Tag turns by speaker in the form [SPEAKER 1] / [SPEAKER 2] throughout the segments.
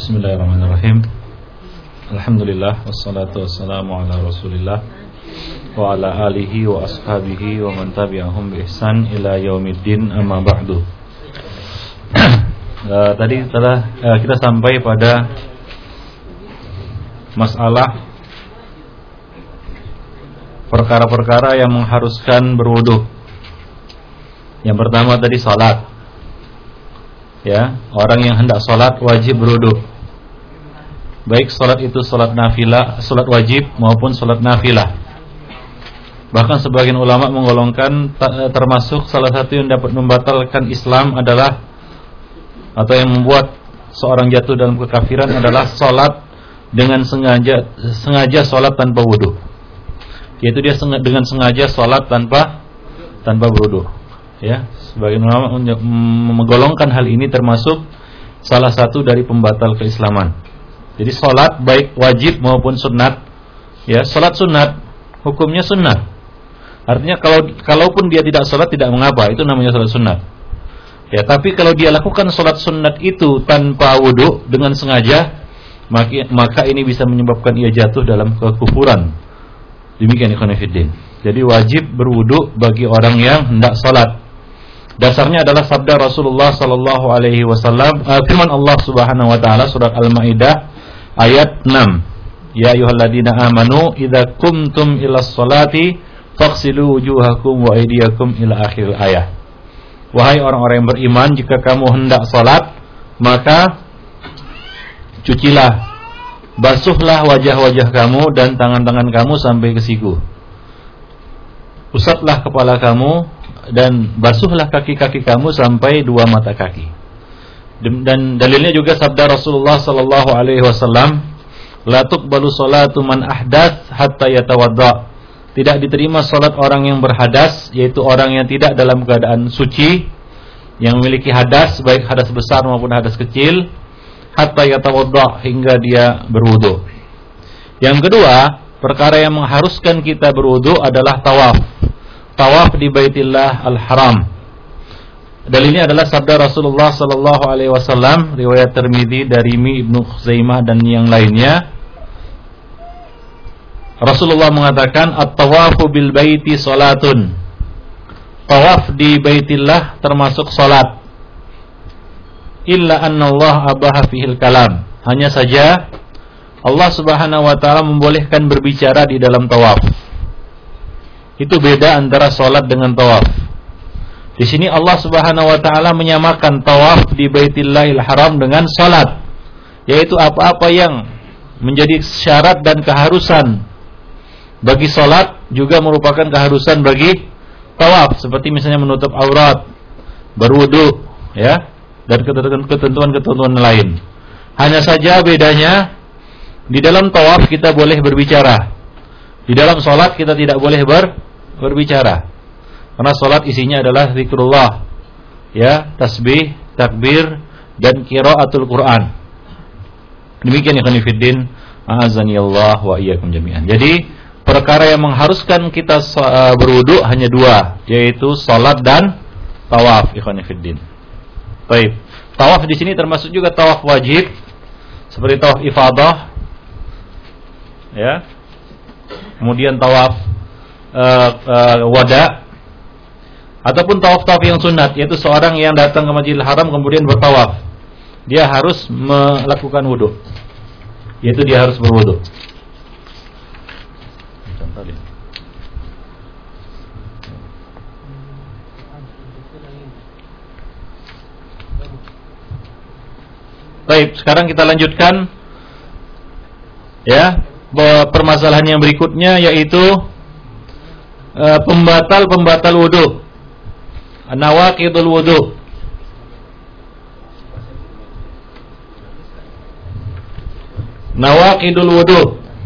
[SPEAKER 1] Bismillahirrahmanirrahim. Alhamdulillah wassalatu wassalamu ala Rasulillah wa ala alihi wa ashabihi wa man tabi'ahum bi ihsan ila yaumiddin, amma ba'du. Tadi telah kita sampai pada masalah perkara-perkara yang mengharuskan berwudu. Yang pertama tadi salat. Ya, orang yang hendak salat wajib berwudu. Baik salat itu salat nafilah, salat wajib maupun salat nafilah. Bahkan sebagian ulama menggolongkan termasuk salah satu yang dapat membatalkan Islam adalah, atau yang membuat seorang jatuh dalam kekafiran adalah salat dengan sengaja salat tanpa wudu. Yaitu dia dengan sengaja salat tanpa berwudu. Ya, sebagian ulama menggolongkan hal ini termasuk salah satu dari pembatal keislaman. Jadi salat baik wajib maupun sunat, ya, salat sunat hukumnya sunat. Artinya kalaupun dia tidak salat tidak mengapa, itu namanya salat sunat. Ya, tapi kalau dia lakukan salat sunat itu tanpa wudu dengan sengaja, maka ini bisa menyebabkan ia jatuh dalam kekufuran. Demikian ikhwan fillah. Jadi wajib berwudu bagi orang yang hendak salat. Dasarnya adalah sabda Rasulullah sallallahu alaihi wasallam, firman Allah Subhanahu wa taala surat Al-Maidah ayat 6. Ya ayyuhalladzina amanu idza qumtum ilas salati faghsilu wujuhakum wa aydiyakum ila akhir ayat. Wahai orang-orang yang beriman, jika kamu hendak salat, maka cucilah, basuhlah wajah-wajah kamu dan tangan-tangan kamu sampai ke siku. Usaplah kepala kamu dan basuhlah kaki-kaki kamu sampai dua mata kaki. Dan dalilnya juga sabda Rasulullah sallallahu alaihi wasallam, la tuqbalu salatu man ahdath hatta yatawadda. Tidak diterima salat orang yang berhadas, yaitu orang yang tidak dalam keadaan suci, yang memiliki hadas baik hadas besar maupun hadas kecil, hatta yatawadda, hingga dia berwudu. Yang kedua, perkara yang mengharuskan kita berwudu adalah tawaf. Tawaf di Baitillah Al-Haram. Dalilnya adalah sabda Rasulullah sallallahu alaihi wasallam, riwayat Tirmidzi dari Ibnu Khuzaimah dan yang lainnya. Rasulullah mengatakan, at-tawafu bil baiti salatun. Tawaf di Baitillah termasuk salat. Illa anna Allah abaha fihil kalam. Hanya saja Allah Subhanahu wa taala membolehkan berbicara di dalam tawaf. Itu beda antara salat dengan tawaf. Di sini Allah Subhanahu wa taala menyamakan tawaf di Baitillahil Haram dengan salat, yaitu apa-apa yang menjadi syarat dan keharusan bagi salat juga merupakan keharusan bagi tawaf, seperti misalnya menutup aurat, berwudu, ya, dan ketentuan-ketentuan lain. Hanya saja bedanya, di dalam tawaf kita boleh berbicara. Di dalam salat kita tidak boleh berbicara. Karena salat isinya adalah zikrullah, ya, tasbih, takbir, dan qiraatul Quran. Demikian ikhwan fillah, a'azanillah wa iyyakum jami'an. Jadi perkara yang mengharuskan kita berwudu hanya dua, yaitu salat dan tawaf, ikhwan fillah. Baik. Tawaf di sini termasuk juga tawaf wajib, seperti tawaf ifadah, ya. Kemudian tawaf wada, ataupun tawaf-tawaf yang sunat, yaitu seorang yang datang ke Masjidil Haram kemudian bertawaf, dia harus melakukan wudu, yaitu dia harus berwudu. Baik, sekarang kita lanjutkan, ya, permasalahan yang berikutnya, yaitu pembatal wudu, nawaqidul wudu. Nawaqidul wudu.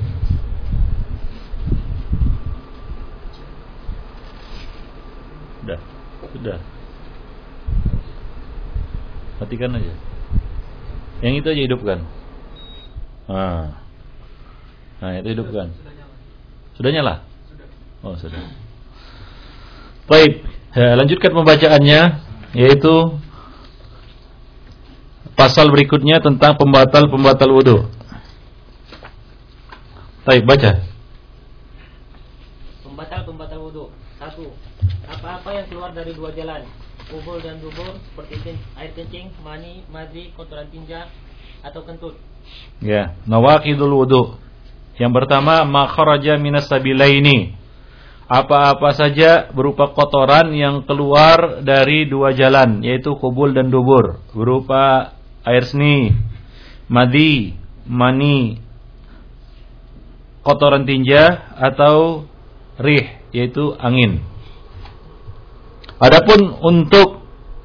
[SPEAKER 1] Sudah. Matikan aja. Yang itu aja hidupkan. Nah, itu hidupkan. Sudah nyala? Oh, sudah. Baik, lanjutkan pembacaannya, yaitu pasal berikutnya tentang pembatal wudu. Baik, baca.
[SPEAKER 2] Pembatal wudu. 1. Apa-apa yang keluar dari dua jalan, kubul dan dubur, seperti air kencing, mani, madhi, kotoran tinja atau kentut.
[SPEAKER 1] Ya, nawaqidul wudu. Yang pertama, ma kharaja minas sabilaini. Apa-apa saja berupa kotoran yang keluar dari dua jalan, yaitu kubul dan dubur, berupa air seni, madhi, mani, kotoran tinja atau rih, yaitu angin. Adapun untuk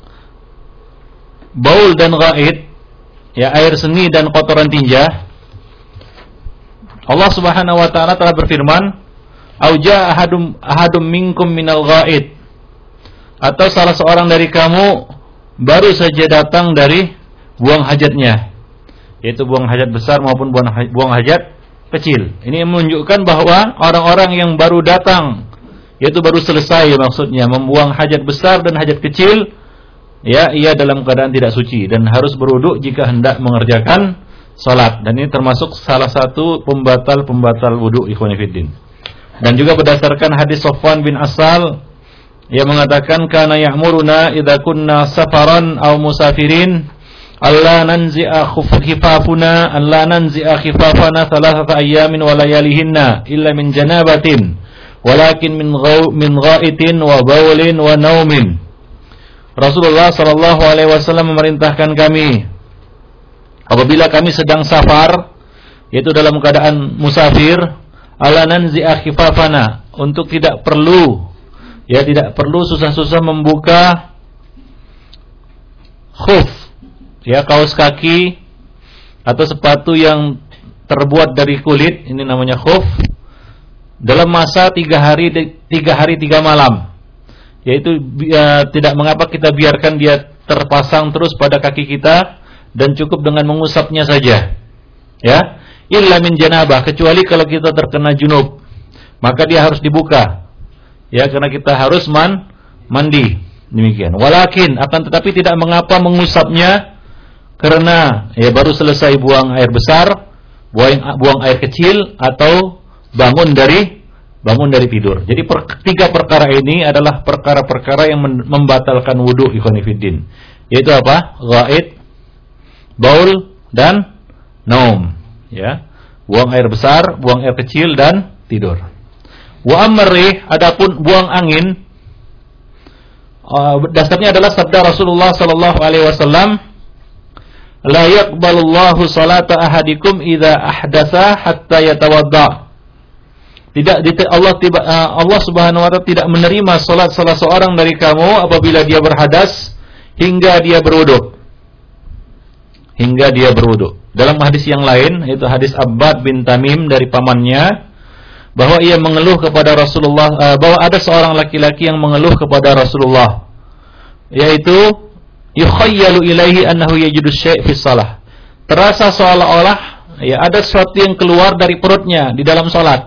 [SPEAKER 1] baul dan ghaid, ya air seni dan kotoran tinja, Allah Subhanahu wa taala telah berfirman, "Auja ahadum minkum minal ghaid." Atau salah seorang dari kamu baru saja datang dari buang hajatnya, yaitu buang hajat besar maupun buang hajat kecil. Ini menunjukkan bahwa orang-orang yang baru datang, yaitu baru selesai maksudnya membuang hajat besar dan hajat kecil, ya ia dalam keadaan tidak suci dan harus berwudu jika hendak mengerjakan salat. Dan ini termasuk salah satu pembatal wudu, ikhwan fillah. Dan juga berdasarkan hadis Sofwan bin Asal yang mengatakan, kana ya'muruna idza kunna safaran aw musafirin alla nanzi'a khifafuna thalathata ayyamin wa layalihinna illa min janabatin walakin min ghaitin wa bawlin wa naumin. Rasulullah sallallahu alaihi wasallam memerintahkan kami apabila kami sedang safar, yaitu dalam keadaan musafir, ala nanzi'a khifafana, untuk tidak perlu susah-susah membuka khuf, ya kaos kaki atau sepatu yang terbuat dari kulit, ini namanya khuf, dalam masa 3 hari 3 malam, yaitu tidak mengapa kita biarkan dia terpasang terus pada kaki kita dan cukup dengan mengusapnya saja, ya, illa min janabah, kecuali kalau kita terkena junub, maka dia harus dibuka, ya, karena kita harus mandi, demikian. Walakin, akan tetapi tidak mengapa mengusapnya, karena ya baru selesai buang air besar, buang air kecil, atau bangun dari tidur. Jadi 3 perkara ini adalah perkara-perkara yang membatalkan wudu, ikhwan fillah. Yaitu apa? Ghaid, baul, dan naum, ya. Buang air besar, buang air kecil, dan tidur. Wa amri, adapun buang angin, dasarnya adalah sabda Rasulullah sallallahu alaihi wasallam, la yaqbalullahu salata ahadikum idza ahdatsa hatta yatawadda. Allah Subhanahu wa taala tidak menerima salat salah seorang dari kamu apabila dia berhadas hingga dia berwudu. Dalam hadis yang lain, yaitu hadis Abbad bin Tamim dari pamannya, bahwa ia mengeluh kepada Rasulullah, bahwa ada seorang laki-laki yang mengeluh kepada Rasulullah, yaitu yukhayyalu ilaihi annahu yajidu syai' fi shalah. Terasa seolah-olah ya ada sesuatu yang keluar dari perutnya di dalam salat.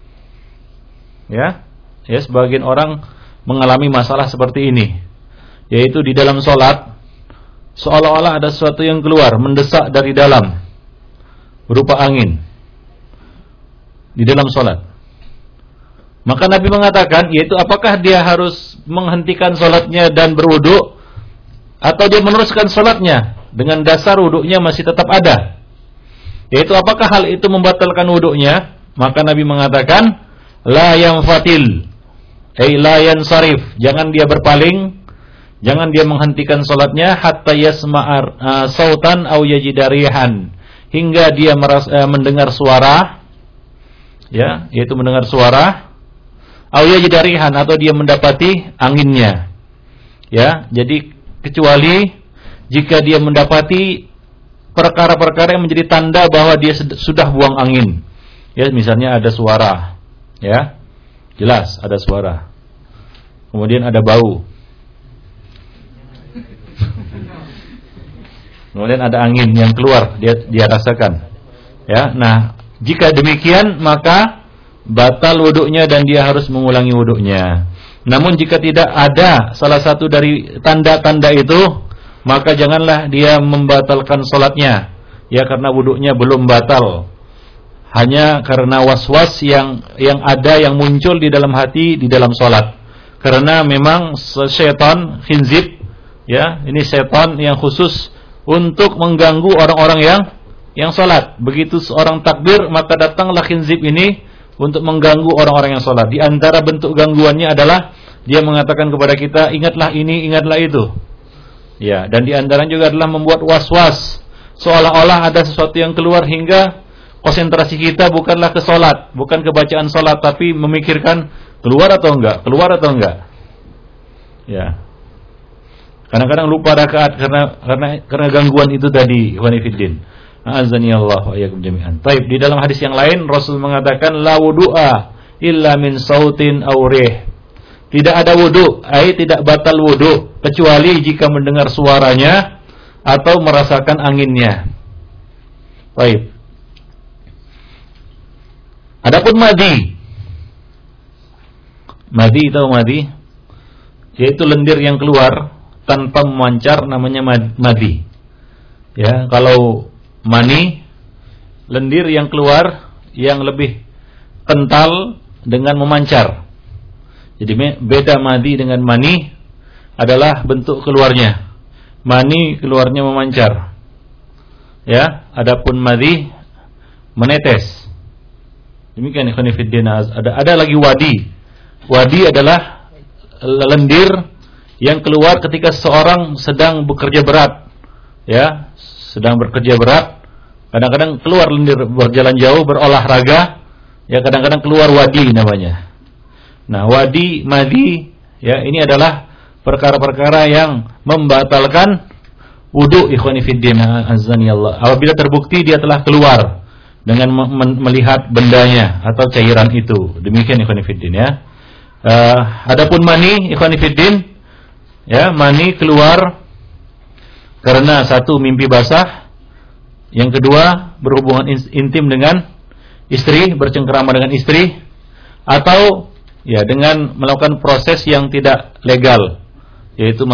[SPEAKER 1] Ya, sebagian orang mengalami masalah seperti ini, yaitu di dalam salat seolah-olah ada sesuatu yang keluar, mendesak dari dalam, berupa angin di dalam salat. Maka Nabi mengatakan, yaitu apakah dia harus menghentikan salatnya dan berwudu, atau dia meneruskan salatnya dengan dasar wudunya masih tetap ada, yaitu apakah hal itu membatalkan wudunya? Maka Nabi mengatakan, la yanfatil, la yansarif, jangan dia berpaling, jangan dia menghentikan salatnya, hatta yasma'ar sautan au yajidarihan, hingga dia mendengar suara, ya, yaitu mendengar suara, au yajidarihan, atau dia mendapati anginnya, ya. Jadi kecuali jika dia mendapati perkara-perkara yang menjadi tanda bahwa dia sudah buang angin, ya, misalnya ada suara, ya, jelas ada suara, kemudian ada bau, kemudian ada angin yang keluar, dia rasakan, ya. Nah, jika demikian maka batal wudunya dan dia harus mengulangi wudunya. Namun jika tidak ada salah satu dari tanda-tanda itu, maka janganlah dia membatalkan salatnya, ya, karena wudunya belum batal, hanya karena was-was yang ada, yang muncul di dalam hati di dalam salat. Karena memang syaitan khinzib, ya, ini setan yang khusus untuk mengganggu orang-orang yang salat. Begitu seorang takbir, maka datanglah khinzib ini untuk mengganggu orang-orang yang salat. Di antara bentuk gangguannya adalah dia mengatakan kepada kita, ingatlah ini, ingatlah itu. Ya, dan di antaranya juga adalah membuat was-was, seolah-olah ada sesuatu yang keluar, hingga konsentrasi kita bukanlah ke salat, bukan ke bacaan salat, tapi memikirkan keluar atau enggak, keluar atau enggak. Ya. Kadang-kadang lupa rakaat karena gangguan itu tadi, ikhwan fillah. Azani Allah wa iyyakum jami'an. Baik, di dalam hadis yang lain Rasul mengatakan la wudu'a illa min sautin aw rih. Tidak ada wudu, tidak batal wudu kecuali jika mendengar suaranya atau merasakan anginnya. Baik. Adapun madi. Madi atau madi, yaitu lendir yang keluar tanpa memancar, namanya madi. Ya, kalau mani, lendir yang keluar yang lebih kental dengan memancar. Jadi beda madi dengan mani adalah bentuk keluarnya. Mani keluarnya memancar. Ya, adapun madi menetes. Demikian ikhwan fillah. Ada lagi wadi. Wadi adalah lendir yang keluar ketika seseorang sedang bekerja berat. Ya, sedang bekerja berat, kadang-kadang keluar lendir, berjalan jauh, berolahraga, ya, kadang-kadang keluar wadi namanya. Nah, wadi, madi, ya, ini adalah perkara-perkara yang membatalkan wudu, ikhwani fillah, azani Allah. Apabila terbukti dia telah keluar dengan melihat bendanya atau cairan itu. Demikian ikhwani fillah, ya. Adapun mani, ikhwani fillah, ya, mani keluar karena satu, mimpi basah, yang kedua berhubungan intim dengan istri, bercengkerama dengan istri, atau ya dengan melakukan proses yang tidak legal, yaitu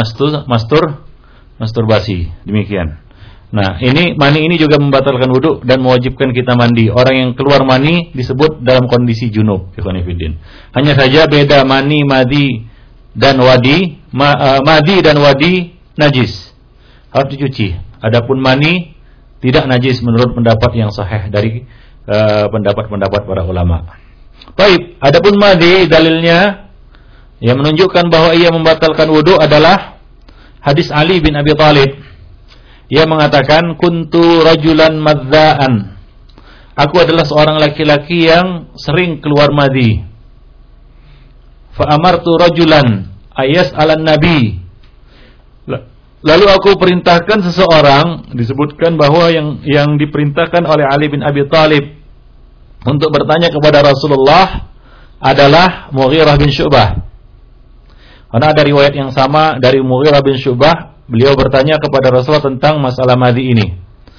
[SPEAKER 1] masturbasi. Demikian. Nah, mani ini juga membatalkan wudu dan mewajibkan kita mandi. Orang yang keluar mani disebut dalam kondisi junub, ikhwan fillah. Hanya saja beda mani, madi dan wadi. Madi dan wadi najis, harus dicuci. Adapun mani tidak najis menurut pendapat yang sahih dari pendapat-pendapat para ulama. Baik, adapun madi, dalilnya yang menunjukkan bahwa ia membatalkan wudu adalah hadis Ali bin Abi Thalib. Ia mengatakan, kuntu rajulan madzaan. Aku adalah seorang laki-laki yang sering keluar madi. Fa amartu rajulan ayas alan nabi. Lalu aku perintahkan seseorang, disebutkan bahwa yang diperintahkan oleh Ali bin Abi Thalib untuk bertanya kepada Rasulullah adalah Mughirah bin Syu'bah. Karena ada riwayat yang sama dari Mughirah bin Syu'bah, beliau bertanya kepada Rasulullah tentang masalah madi ini.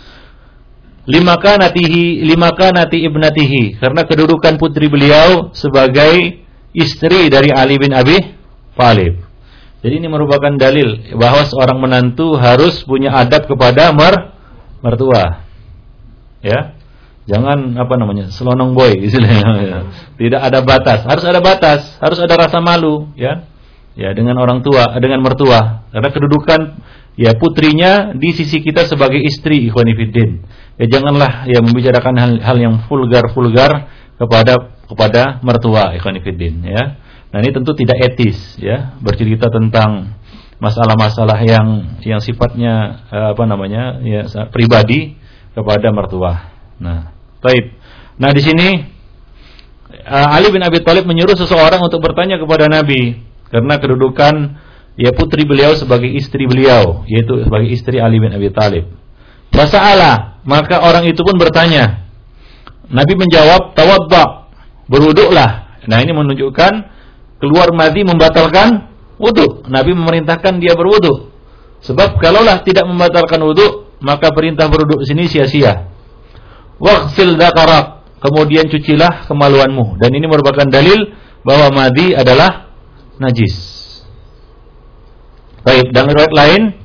[SPEAKER 1] Limakanati ibnatihi, karena kedudukan putri beliau sebagai istri dari Ali bin Abi Thalib. Jadi ini merupakan dalil bahwa seorang menantu harus punya adab kepada mertua. Ya. Jangan selonong boy istilahnya. Tidak ada batas, harus ada batas, harus ada rasa malu, ya. Ya, dengan orang tua, dengan mertua. Karena kedudukan ya putrinya di sisi kita sebagai istri, ikhwani fiddin. Ya janganlah ya membicarakan hal yang vulgar kepada mertua, ikhwani fiddin, ya. Nah, ini tentu tidak etis, ya, bercerita tentang masalah-masalah yang sifatnya ya pribadi kepada mertua. Nah, baik. Nah, di sini Ali bin Abi Thalib menyuruh seseorang untuk bertanya kepada Nabi karena kedudukan ya putri beliau sebagai istri beliau, yaitu sebagai istri Ali bin Abi Thalib. Fasa'ala, maka orang itu pun bertanya. Nabi menjawab, tawadda, berwuduklah. Nah, ini menunjukkan keluar madi membatalkan wudu. Nabi memerintahkan dia berwudu. Sebab kalaulah tidak membatalkan wudu, maka perintah berwudu sini sia-sia. Waghsil dzakarak, kemudian cucilah kemaluanmu. Dan ini merupakan dalil bahwa madi adalah najis. Baik, dalam riwayat lain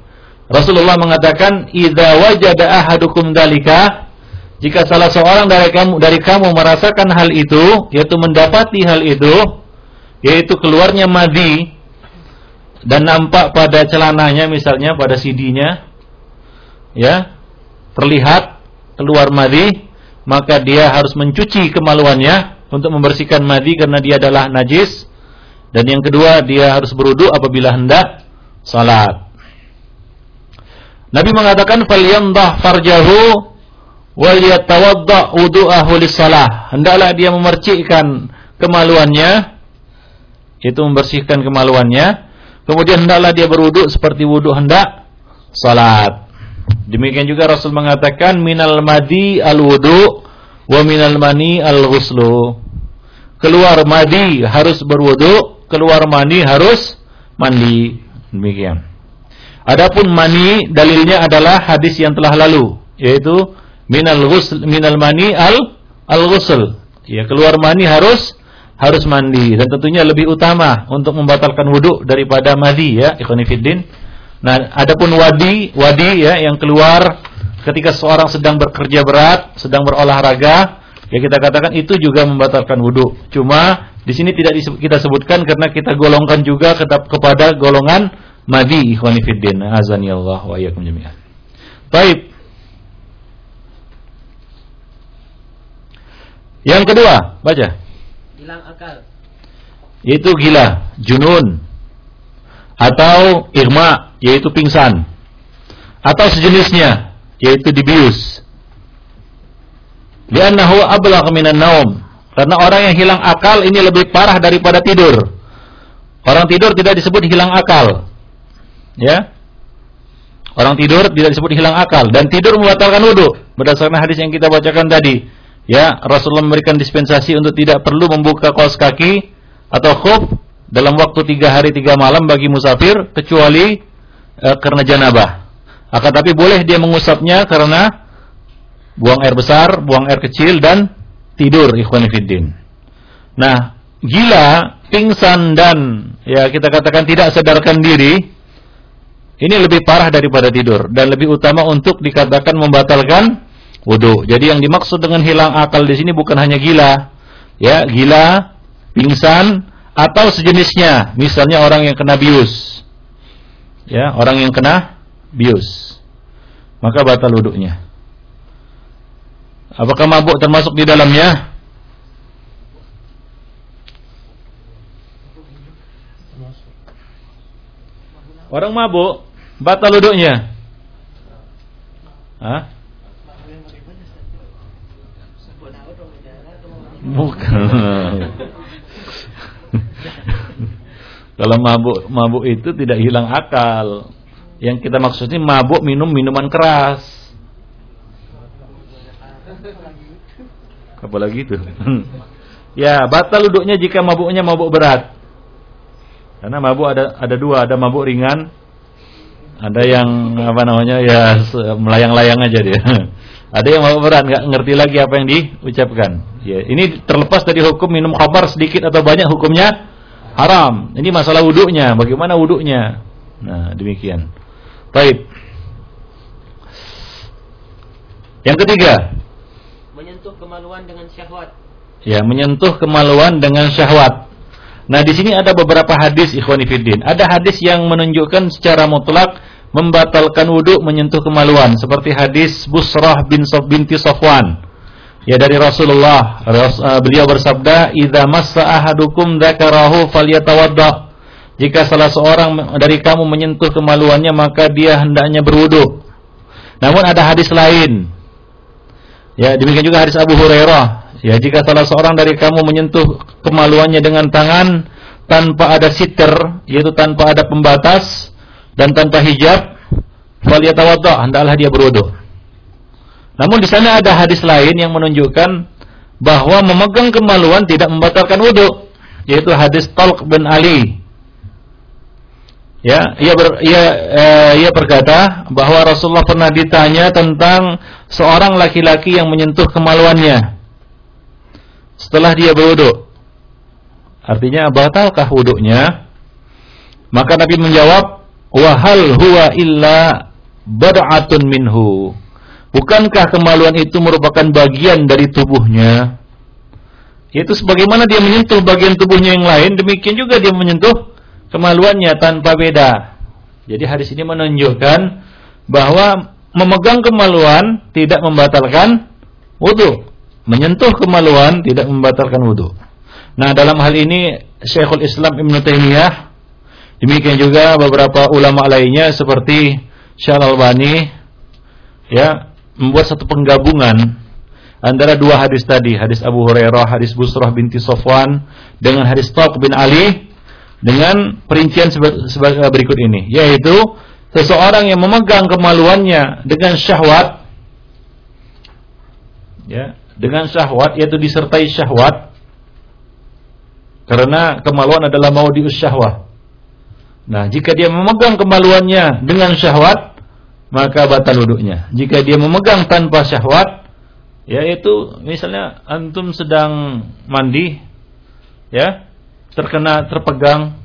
[SPEAKER 1] Rasulullah mengatakan, "Idza wajada ahadukum dzalika," jika salah seorang dari kamu merasakan hal itu, yaitu mendapati hal itu, yaitu keluarnya madhi dan nampak pada celananya, misalnya pada CD-nya, ya, terlihat keluar madhi, maka dia harus mencuci kemaluannya untuk membersihkan madhi karena dia adalah najis. Dan yang kedua, dia harus berwudu apabila hendak salat. Nabi mengatakan, "Falyamdah farjahu wal yatawadda wudu'ahu lis-shalah." Hendaklah dia memercikkan kemaluannya, itu membersihkan kemaluannya. Kemudian hendaklah dia berwudu seperti wudu hendak salat. Demikian juga Rasul mengatakan, "Minal madi al-wudu wa minal mani al-ghuslu." Keluar madi harus berwudu, keluar mani harus mandi. Demikian. Adapun mani dalilnya adalah hadis yang telah lalu, yaitu minal mani al-ghusl. Ya, keluar mani harus mandi, dan tentunya lebih utama untuk membatalkan wudu daripada madi, ya, ikhwani fiddin. Nah, adapun wadi ya, yang keluar ketika seorang sedang bekerja berat, sedang berolahraga, ya kita katakan itu juga membatalkan wudu. Cuma di sini tidak kita sebutkan karena kita golongkan juga kepada golongan madi, ikhwani fiddin. Azani Allah wa iyyakum jami'an. Baik. Yang kedua, baca.
[SPEAKER 2] Hilang akal.
[SPEAKER 1] Yaitu gila, junun, atau irma, yaitu pingsan, atau sejenisnya, yaitu dibius. Li'annahu ablagh minan naum. Karena orang yang hilang akal ini lebih parah daripada tidur. Orang tidur tidak disebut hilang akal. Ya. Orang tidur tidak disebut hilang akal, dan tidur membatalkan wudu berdasarkan hadis yang kita bacakan tadi. Ya, Rasulullah memberikan dispensasi untuk tidak perlu membuka kaos kaki atau khuf dalam waktu 3 hari 3 malam bagi musafir, kecuali karena janabah. Akan tapi boleh dia mengusapnya karena buang air besar, buang air kecil, dan tidur, ikhwani fiddin. Nah, gila, pingsan, dan ya kita katakan tidak sadarkan diri, ini lebih parah daripada tidur dan lebih utama untuk dikatakan membatalkan wudu. Jadi yang dimaksud dengan hilang akal di sini bukan hanya gila, ya, gila, pingsan, atau sejenisnya. Misalnya orang yang kena bius, ya, orang yang kena bius, maka batal wudunya. Apakah mabuk termasuk di dalamnya? Orang mabuk batal wudunya. Hah? Bukan. Kalau mabuk itu tidak hilang akal. Yang kita maksudnya mabuk minum minuman keras. Apalagi itu. Ya, batal wudunya jika mabuknya mabuk berat. Karena mabuk ada dua, ada mabuk ringan, ada yang ya melayang-layang aja dia. Ada yang mabuk berat, nggak ngerti lagi apa yang diucapkan. Ya, ini terlepas dari hukum minum khamar sedikit atau banyak, hukumnya haram. Ini masalah wudunya, bagaimana wudunya. Nah, demikian. Baik. Yang ketiga,
[SPEAKER 2] menyentuh kemaluan dengan syahwat.
[SPEAKER 1] Ya, menyentuh kemaluan dengan syahwat. Nah, di sini ada beberapa hadis, ikhwani fiddin. Ada hadis yang menunjukkan secara mutlak membatalkan wudu menyentuh kemaluan, seperti hadis Busrah binti Safwan. Ya, dari Rasulullah, beliau bersabda, "Idza massa ahadukum dzakarahu falyatawadda." Jika salah seorang dari kamu menyentuh kemaluannya, maka dia hendaknya berwudu. Namun ada hadis lain. Ya, demikian juga hadis Abu Hurairah. Ya, jika salah seorang dari kamu menyentuh kemaluannya dengan tangan tanpa ada sitr, yaitu tanpa ada pembatas dan tanpa hijab, falyatawadda, hendaklah dia berwudu. Namun di sana ada hadis lain yang menunjukkan bahwa memegang kemaluan tidak membatalkan wudu, yaitu hadis Talq bin Ali. Ya, ia berkata bahwa Rasulullah pernah ditanya tentang seorang laki-laki yang menyentuh kemaluannya setelah dia berwudu. Artinya, batalkah wudunya? Maka Nabi menjawab, "Wa hal huwa illa bad'atun minhu. Bukankah kemaluan itu merupakan bagian dari tubuhnya? Yaitu sebagaimana dia menyentuh bagian tubuhnya yang lain, demikian juga dia menyentuh kemaluannya tanpa beda. Jadi hadis ini menunjukkan bahwa memegang kemaluan tidak membatalkan wudu. Menyentuh kemaluan tidak membatalkan wudu. Nah, dalam hal ini Syekhul Islam Ibnu Taimiyah, demikian juga beberapa ulama lainnya seperti Syekh Al-Albani, ya, membuat satu penggabungan antara dua hadis tadi, hadis Abu Hurairah, hadis Busrah binti Safwan dengan hadis Thalq bin Ali, dengan perincian sebagai berikut ini, yaitu seseorang yang memegang kemaluannya dengan syahwat, ya, dengan syahwat, yaitu disertai syahwat, karena kemaluan adalah maudius syahwah. Nah, jika dia memegang kemaluannya dengan syahwat, maka batal wudunya. Jika dia memegang tanpa syahwat, yaitu misalnya antum sedang mandi, ya, terpegang,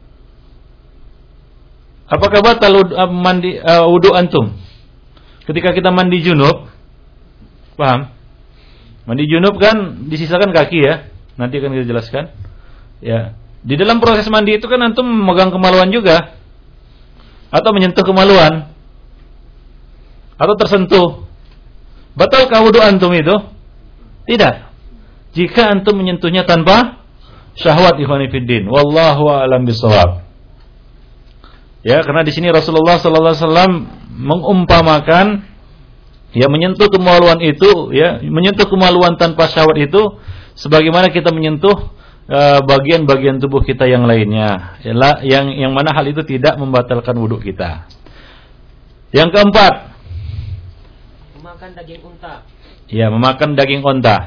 [SPEAKER 1] apakah batal wudu antum? Ketika kita mandi junub, paham? Mandi junub kan disisakan kaki, ya. Nanti akan kita jelaskan. Ya. Di dalam proses mandi itu kan antum memegang kemaluan juga, atau menyentuh kemaluan, atau tersentuh. Batalkah wudu antum itu? Tidak. Jika antum menyentuhnya tanpa syahwat, ikhwani fiddin. Wallahu a'lam bishawab. Ya, karena di sini Rasulullah sallallahu alaihi wasallam mengumpamakan, ya, menyentuh kemaluan itu, ya, menyentuh kemaluan tanpa syahwat itu sebagaimana kita menyentuh bagian-bagian tubuh kita yang lainnya, yang mana hal itu tidak membatalkan wudu kita. Yang keempat,
[SPEAKER 2] memakan daging unta.
[SPEAKER 1] Ya, memakan daging unta.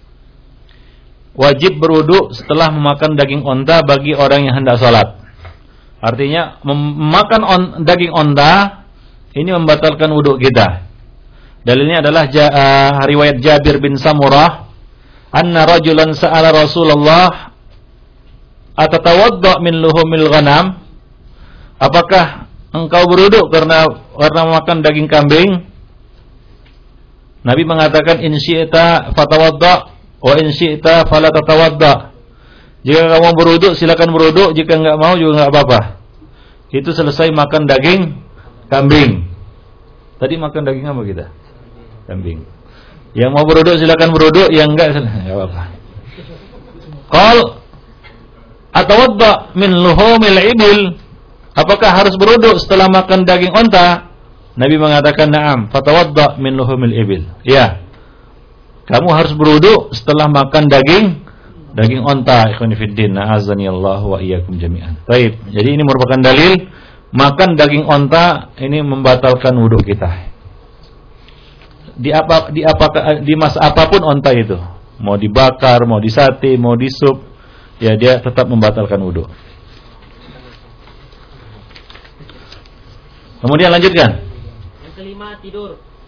[SPEAKER 1] Wajib berwudu setelah memakan daging unta bagi orang yang hendak salat. Artinya memakan daging unta ini membatalkan wudu kita. Dalilnya adalah riwayat Jabir bin Samurah, anna rajulan sa'ala Rasulullah atatawadda min luhumil ghanam? Apakah engkau berwudu karena makan daging kambing? Nabi mengatakan, in syi'ta fatawadda wa in syi'ta fala tatawadda. Jika kamu berwudu silakan berwudu, jika enggak mau juga enggak apa-apa. Itu selesai makan daging kambing. Tadi makan daging apa kita? Kambing. Yang mau berwudu silakan berwudu, yang enggak apa-apa. Qal atawadda min luhumil ibil? Apakah harus berwudu setelah makan daging unta? Nabi mengatakan, na'am, fatawadda min luhumil ibil. Ya. Kamu harus berwudu setelah makan daging unta, ikhwani fiddin, azani Allah wa iyyakum jami'an. Baik. Jadi ini merupakan dalil makan daging unta ini membatalkan wudu kita. Di masa apapun unta itu, mau dibakar, mau disate, mau disup, ya dia tetap membatalkan wudu. Kemudian lanjutkan.
[SPEAKER 2] Yang kelima, tidur.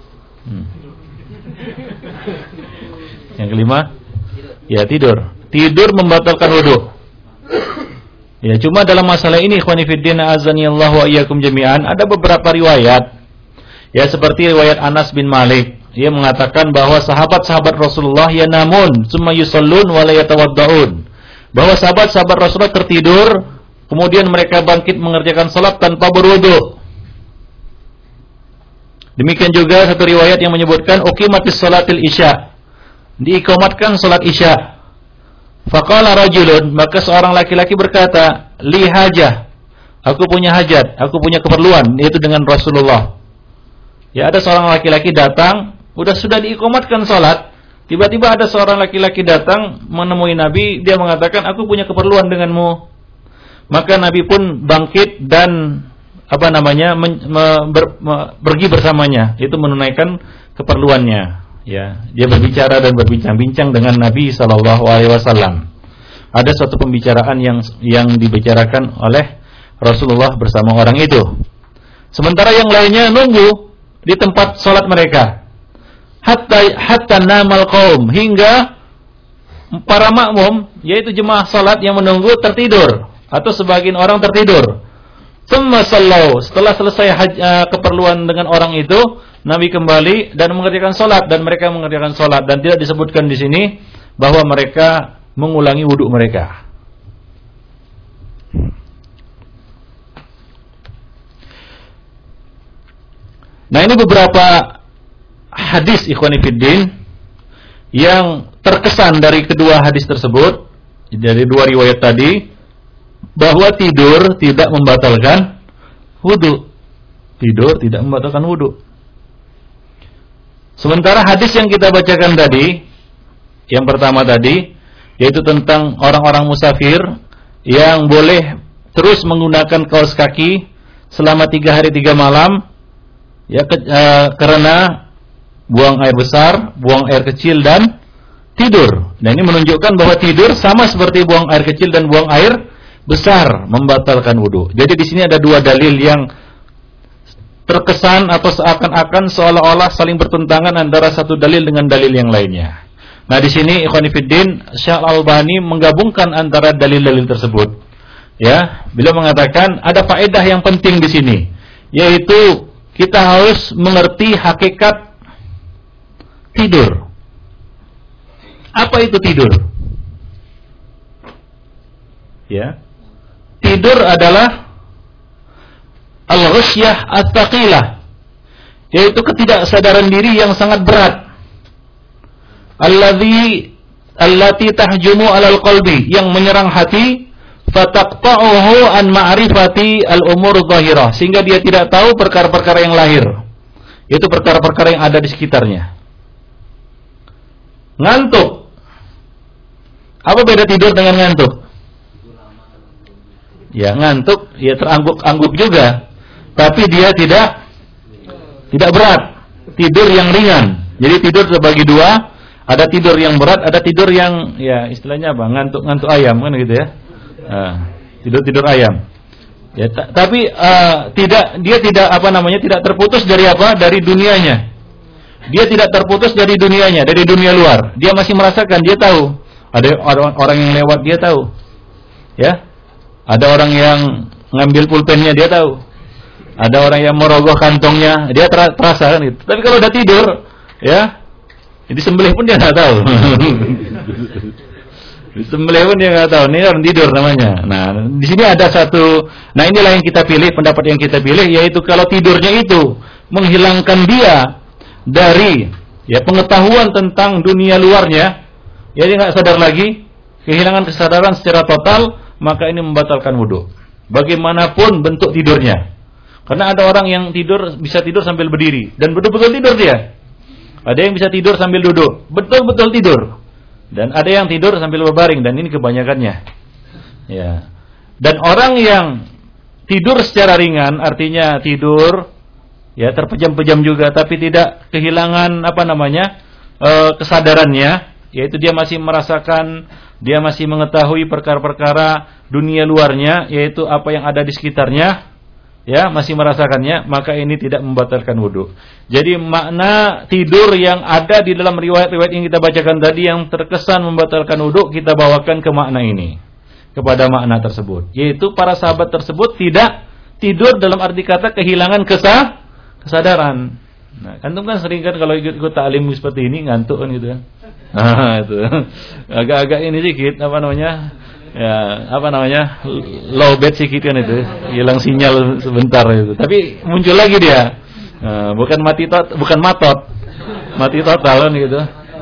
[SPEAKER 1] Yang kelima, ya tidur. Tidur membatalkan wudu. Ya, cuma dalam masalah ini, ikhwani fiddin, azani Allah wa iyyakum jami'an, ada beberapa riwayat. Ya, seperti riwayat Anas bin Malik. Ia mengatakan bahwa sahabat-sahabat Rasulullah yanamun summa yusallun wa la yatawadda'un. Bahwa sahabat-sahabat Rasulullah tertidur, kemudian mereka bangkit mengerjakan salat tanpa berwudu. Demikian juga satu riwayat yang menyebutkan uqimatis salatil isya. Diiqamatkan salat isya. Faqala rajulun, maka seorang laki-laki berkata, li hajah, aku punya hajat, aku punya keperluan, yaitu dengan Rasulullah. Ya, ada seorang laki-laki datang, sudah diiqamatkan salat, tiba-tiba ada seorang laki-laki datang menemui Nabi, dia mengatakan, aku punya keperluan denganmu. Maka Nabi pun bangkit dan pergi bersamanya, itu menunaikan keperluannya. Ya, dia berbicara dan berbincang-bincang dengan Nabi sallallahu alaihi wasallam. Ada suatu pembicaraan yang dibicarakan oleh Rasulullah bersama orang itu. Sementara yang lainnya nunggu di tempat salat mereka. Hatta namal qaum, hingga para makmum, yaitu jemaah salat yang menunggu tertidur atau sebagian orang tertidur. Tsumma sallau, setelah selesai keperluan dengan orang itu, Nabi kembali dan mengerjakan salat, dan mereka mengerjakan salat, dan tidak disebutkan di sini bahwa mereka mengulangi wudu mereka. Nah, ini beberapa hadis ikhwani fiddin yang terkesan dari kedua hadis tersebut, dari dua riwayat tadi, bahwa tidur tidak membatalkan wudu. Tidur tidak membatalkan wudu. Sementara hadis yang kita bacakan tadi, yang pertama tadi, yaitu tentang orang-orang musafir yang boleh terus menggunakan kaos kaki selama 3 hari 3 malam, ya, karena buang air besar, buang air kecil, dan tidur. Dan ini menunjukkan bahwa tidur sama seperti buang air kecil dan buang air besar membatalkan wudu. Jadi di sini ada dua dalil yang terkesan atau seakan-akan seolah-olah saling bertentangan antara satu dalil dengan dalil yang lainnya. Nah, di sini ikhwani fiddin, Syekh Al-Albani menggabungkan antara dalil-dalil tersebut. Ya, beliau mengatakan ada faedah yang penting di sini, yaitu kita harus mengerti hakikat tidur. Apa itu tidur? Ya. Tidur adalah al-ghasyah at-taqilah, yaitu ketidaksadaran diri yang sangat berat. Allati tahjumu 'alal qalbi, yang menyerang hati, fataqta'uhu an ma'rifati al-umur dhahirah, sehingga dia tidak tahu perkara-perkara yang lahir, yaitu perkara-perkara yang ada di sekitarnya. Ngantuk. Apa beda tidur dengan ngantuk? Ya, ngantuk, ya terangguk-angguk juga, tapi dia tidak berat. Tidur yang ringan. Jadi tidur terbagi dua, ada tidur yang berat, ada tidur yang, ya istilahnya apa? Ngantuk ayam kan gitu ya. Tidur ayam. Ya, tapi dia tidak terputus dari apa? Dari dunianya. Dia tidak terputus dari dunianya, dari dunia luar. Dia masih merasakan, dia tahu. Ada orang yang lewat, dia tahu. Ya. Ada orang yang ngambil pulpennya, dia tahu. Ada orang yang merogoh kantongnya, dia terasa kan gitu. Tapi kalau udah tidur, ya, disembelih pun dia nggak tahu. Disembelih pun dia nggak tahu. Ini orang tidur namanya. Nah, di sini ada satu. Nah, inilah yang kita pilih, pendapat yang kita pilih, yaitu kalau tidurnya itu menghilangkan dia dari, ya, pengetahuan tentang dunia luarnya, ya, dia nggak sadar lagi, kehilangan kesadaran secara total, maka ini membatalkan wudu. Bagaimanapun bentuk tidurnya. Karena ada orang yang bisa tidur sambil berdiri dan betul-betul tidur dia. Ada yang bisa tidur sambil duduk, betul-betul tidur. Dan ada yang tidur sambil berbaring, dan ini kebanyakannya. Ya. Dan orang yang tidur secara ringan, artinya tidur, ya, terpejam-pejam juga, tapi tidak kehilangan kesadarannya, yaitu dia masih merasakan, dia masih mengetahui perkara-perkara dunia luarnya, yaitu apa yang ada di sekitarnya, ya, masih merasakannya, maka ini tidak membatalkan wudu. Jadi makna tidur yang ada di dalam riwayat-riwayat yang kita bacakan tadi yang terkesan membatalkan wudu, kita bawakan ke makna ini, kepada makna tersebut, yaitu para sahabat tersebut tidak tidur dalam arti kata kehilangan kesadaran. Nah, antum kan sering kan kalau ikut taklim seperti ini ngantuk kan gitu kan. Nah, itu agak-agak ini sedikit low bed sedikit kan itu, hilang sinyal sebentar itu. Tapi muncul lagi dia. Bukan matot. Mati total kan gitu.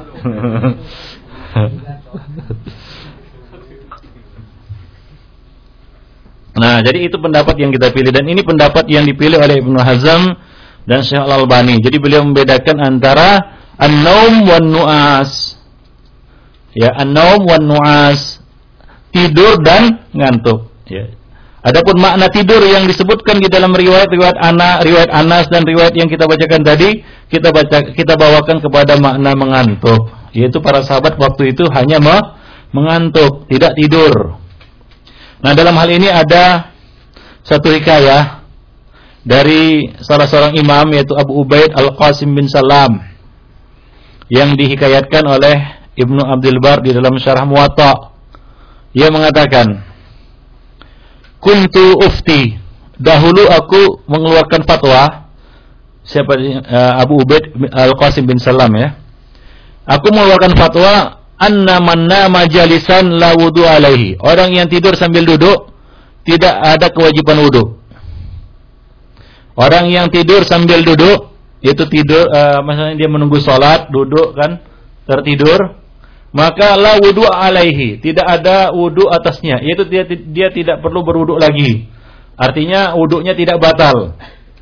[SPEAKER 1] Nah, jadi itu pendapat yang kita pilih, dan ini pendapat yang dipilih oleh Ibnu Hazm dan Syekh Al-Albani. Jadi beliau membedakan antara an-naum wan nu'as. Ya, an-naum wan nu'as, tidur dan ngantuk, ya. Adapun makna tidur yang disebutkan di dalam riwayat Anas dan riwayat yang kita bacakan tadi, kita bawakan kepada makna mengantuk, yaitu para sahabat waktu itu hanya mengantuk, tidak tidur. Nah, dalam hal ini ada satu hikayah dari salah seorang imam, yaitu Abu Ubaid Al-Qasim bin Salam, yang dihikayatkan oleh Ibnu Abdul Bar di dalam Syarah Muwatta. Ia mengatakan, kuntu ufti, dahulu aku mengeluarkan fatwa, siapa Abu Ubaid Al-Qasim bin Salam ya. Aku mengeluarkan fatwa anna man nama jalisan la wudu alaihi. Orang yang tidur sambil duduk tidak ada kewajiban wudu. Orang yang tidur sambil duduk, yaitu tidur, misalnya dia menunggu sholat, duduk kan, tertidur, maka la wudu alaihi, tidak ada wudu atasnya, yaitu dia tidak perlu berwudu lagi. Artinya wudunya tidak batal.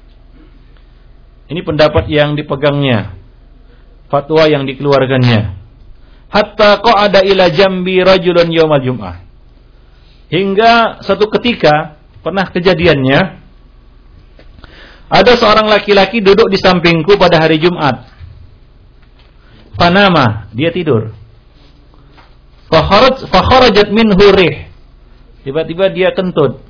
[SPEAKER 1] Ini pendapat yang dipegangnya, fatwa yang dikeluarkannya. Hatta qa'ada ila jambi rajulun yaumal jum'ah. Hingga satu ketika pernah kejadiannya, ada seorang laki-laki duduk di sampingku pada hari Jumat. Panama, dia tidur. Fakharajat minhu rih. Tiba-tiba dia kentut.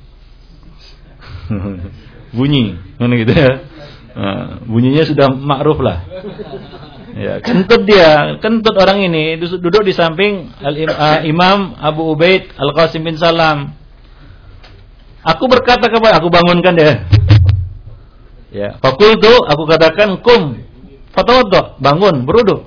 [SPEAKER 1] Bunyi, mana gitu ya. Bunyinya sudah makruf lah. Ya, kentut orang ini duduk di samping Imam Abu Ubaid Al-Qasim bin Salam. Aku berkata kepada, aku bangunkan dia. Ya, fakultu, aku katakan kum, fatawaddo, bangun, berwudu.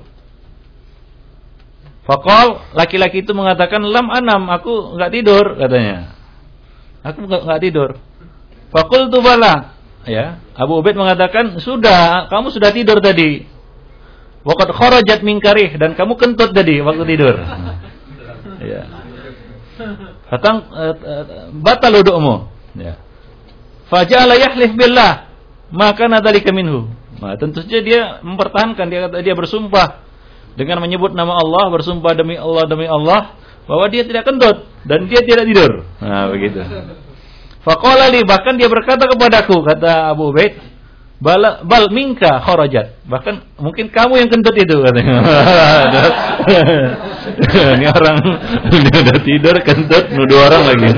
[SPEAKER 1] Fakal, laki-laki itu mengatakan lam anam, aku enggak tidur katanya. Aku enggak tidur. Fakultu bala, ya, Abu Ubaid mengatakan sudah, kamu sudah tidur tadi. Waqad kharajat min karih, dan kamu kentut tadi waktu tidur. Ya. Fatang batal wudu'mu. Ya. Faja'ala yahlif billah. Maka nadalika minhu. Nah, tentu saja dia mempertahankan, dia bersumpah dengan menyebut nama Allah, bersumpah demi Allah bahwa dia tidak kentut dan dia tidak tidur. Nah, begitu. Faqala li, bahkan dia berkata kepadaku, kata Abu Ubaid, bal minka kharajat. Bahkan mungkin kamu yang kentut itu katanya. Ini orang dia udah tidur kentut nuduh orang lagi.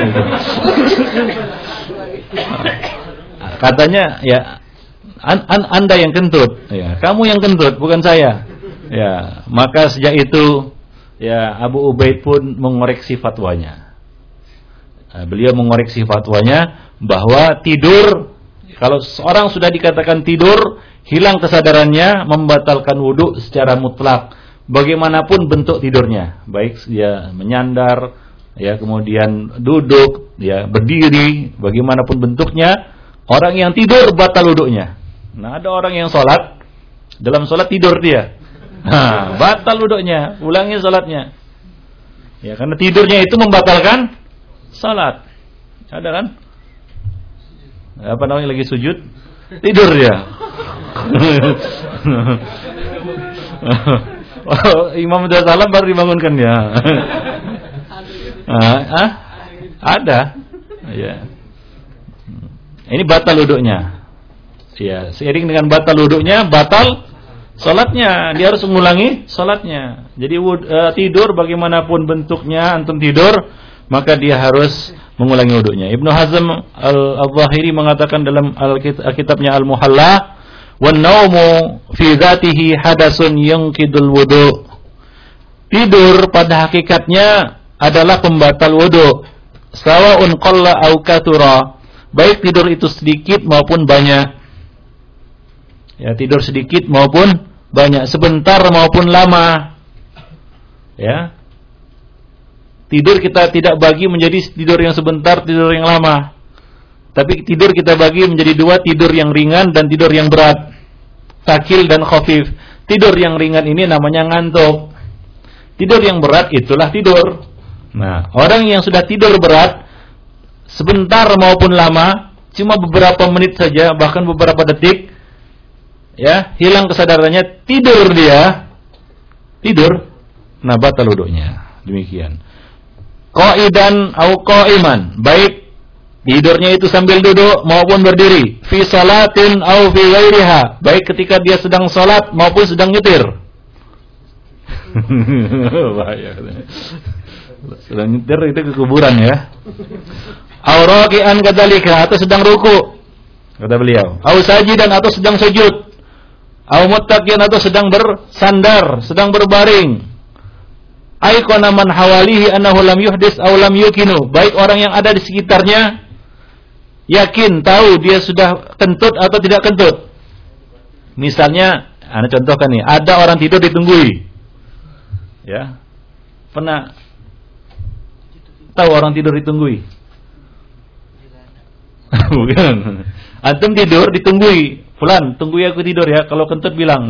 [SPEAKER 1] Katanya ya Anda yang kentut, ya, kamu yang kentut, bukan saya. Ya, maka sejak itu ya Abu Ubaid pun mengoreksi fatwanya. Beliau mengoreksi fatwanya bahwa tidur, kalau seorang sudah dikatakan tidur, hilang kesadarannya, membatalkan wudu secara mutlak. Bagaimanapun bentuk tidurnya, baik dia menyandar, ya, kemudian duduk, ya, berdiri, bagaimanapun bentuknya. Orang yang tidur batal wudunya. Nah, ada orang yang sholat, dalam sholat tidur dia. Nah, batal wudunya, ulangi sholatnya. Ya, karena tidurnya itu membatalkan sholat. Ada kan? Apa namanya, lagi sujud, tidur dia. Imam udah salam baru dibangunkan dia. Ada. Ya. Ini batal wudunya. Ya, seiring dengan batal wudunya, batal salatnya. Dia harus mengulangi salatnya. Jadi tidur bagaimanapun bentuknya, antum tidur, maka dia harus mengulangi wudunya. Ibnu Hazm Al-Zahiri mengatakan dalam kitabnya Al-Muhalla, "Wan naumu fi dzatihi hadasun yanqidul wudu." Tidur pada hakikatnya adalah pembatal wudu. Sawa'un qalla au katsura. Baik tidur itu sedikit maupun banyak. Ya, tidur sedikit maupun banyak, sebentar maupun lama. Ya. Tidur kita tidak bagi menjadi tidur yang sebentar, tidur yang lama. Tapi tidur kita bagi menjadi dua, tidur yang ringan dan tidur yang berat. Takil dan khafif. Tidur yang ringan ini namanya ngantuk. Tidur yang berat itulah tidur. Nah, orang yang sudah tidur berat, sebentar maupun lama, cuma beberapa menit saja, bahkan beberapa detik, ya, hilang kesadarannya, tidur dia, tidur, nah batal wudunya. Demikian. Qa'idan au qa'iman, baik tidurnya itu sambil duduk maupun berdiri, fi salatin au fi ghairiha, baik ketika dia sedang salat maupun sedang nyetir. Bahaya. Sedang nyetir itu ke kuburan ya. Au raki'an kadzalika, atau sedang ruku, kata beliau. Au sajidan, atau sedang sujud. Au muttaqiyan, atau sedang bersandar, sedang berbaring. Aikona man hawalihi annahu lam yuhdis aw lam yukinu, baik orang yang ada di sekitarnya yakin tahu dia sudah kentut atau tidak kentut. Misalnya, Anda contohkan nih, ada orang tidur ditunggui. Ya. Pernah tahu orang tidur ditunggui? Bukan. Antum tidur ditunggui. Fulan, tunggu aku tidur ya. Kalau kentut bilang.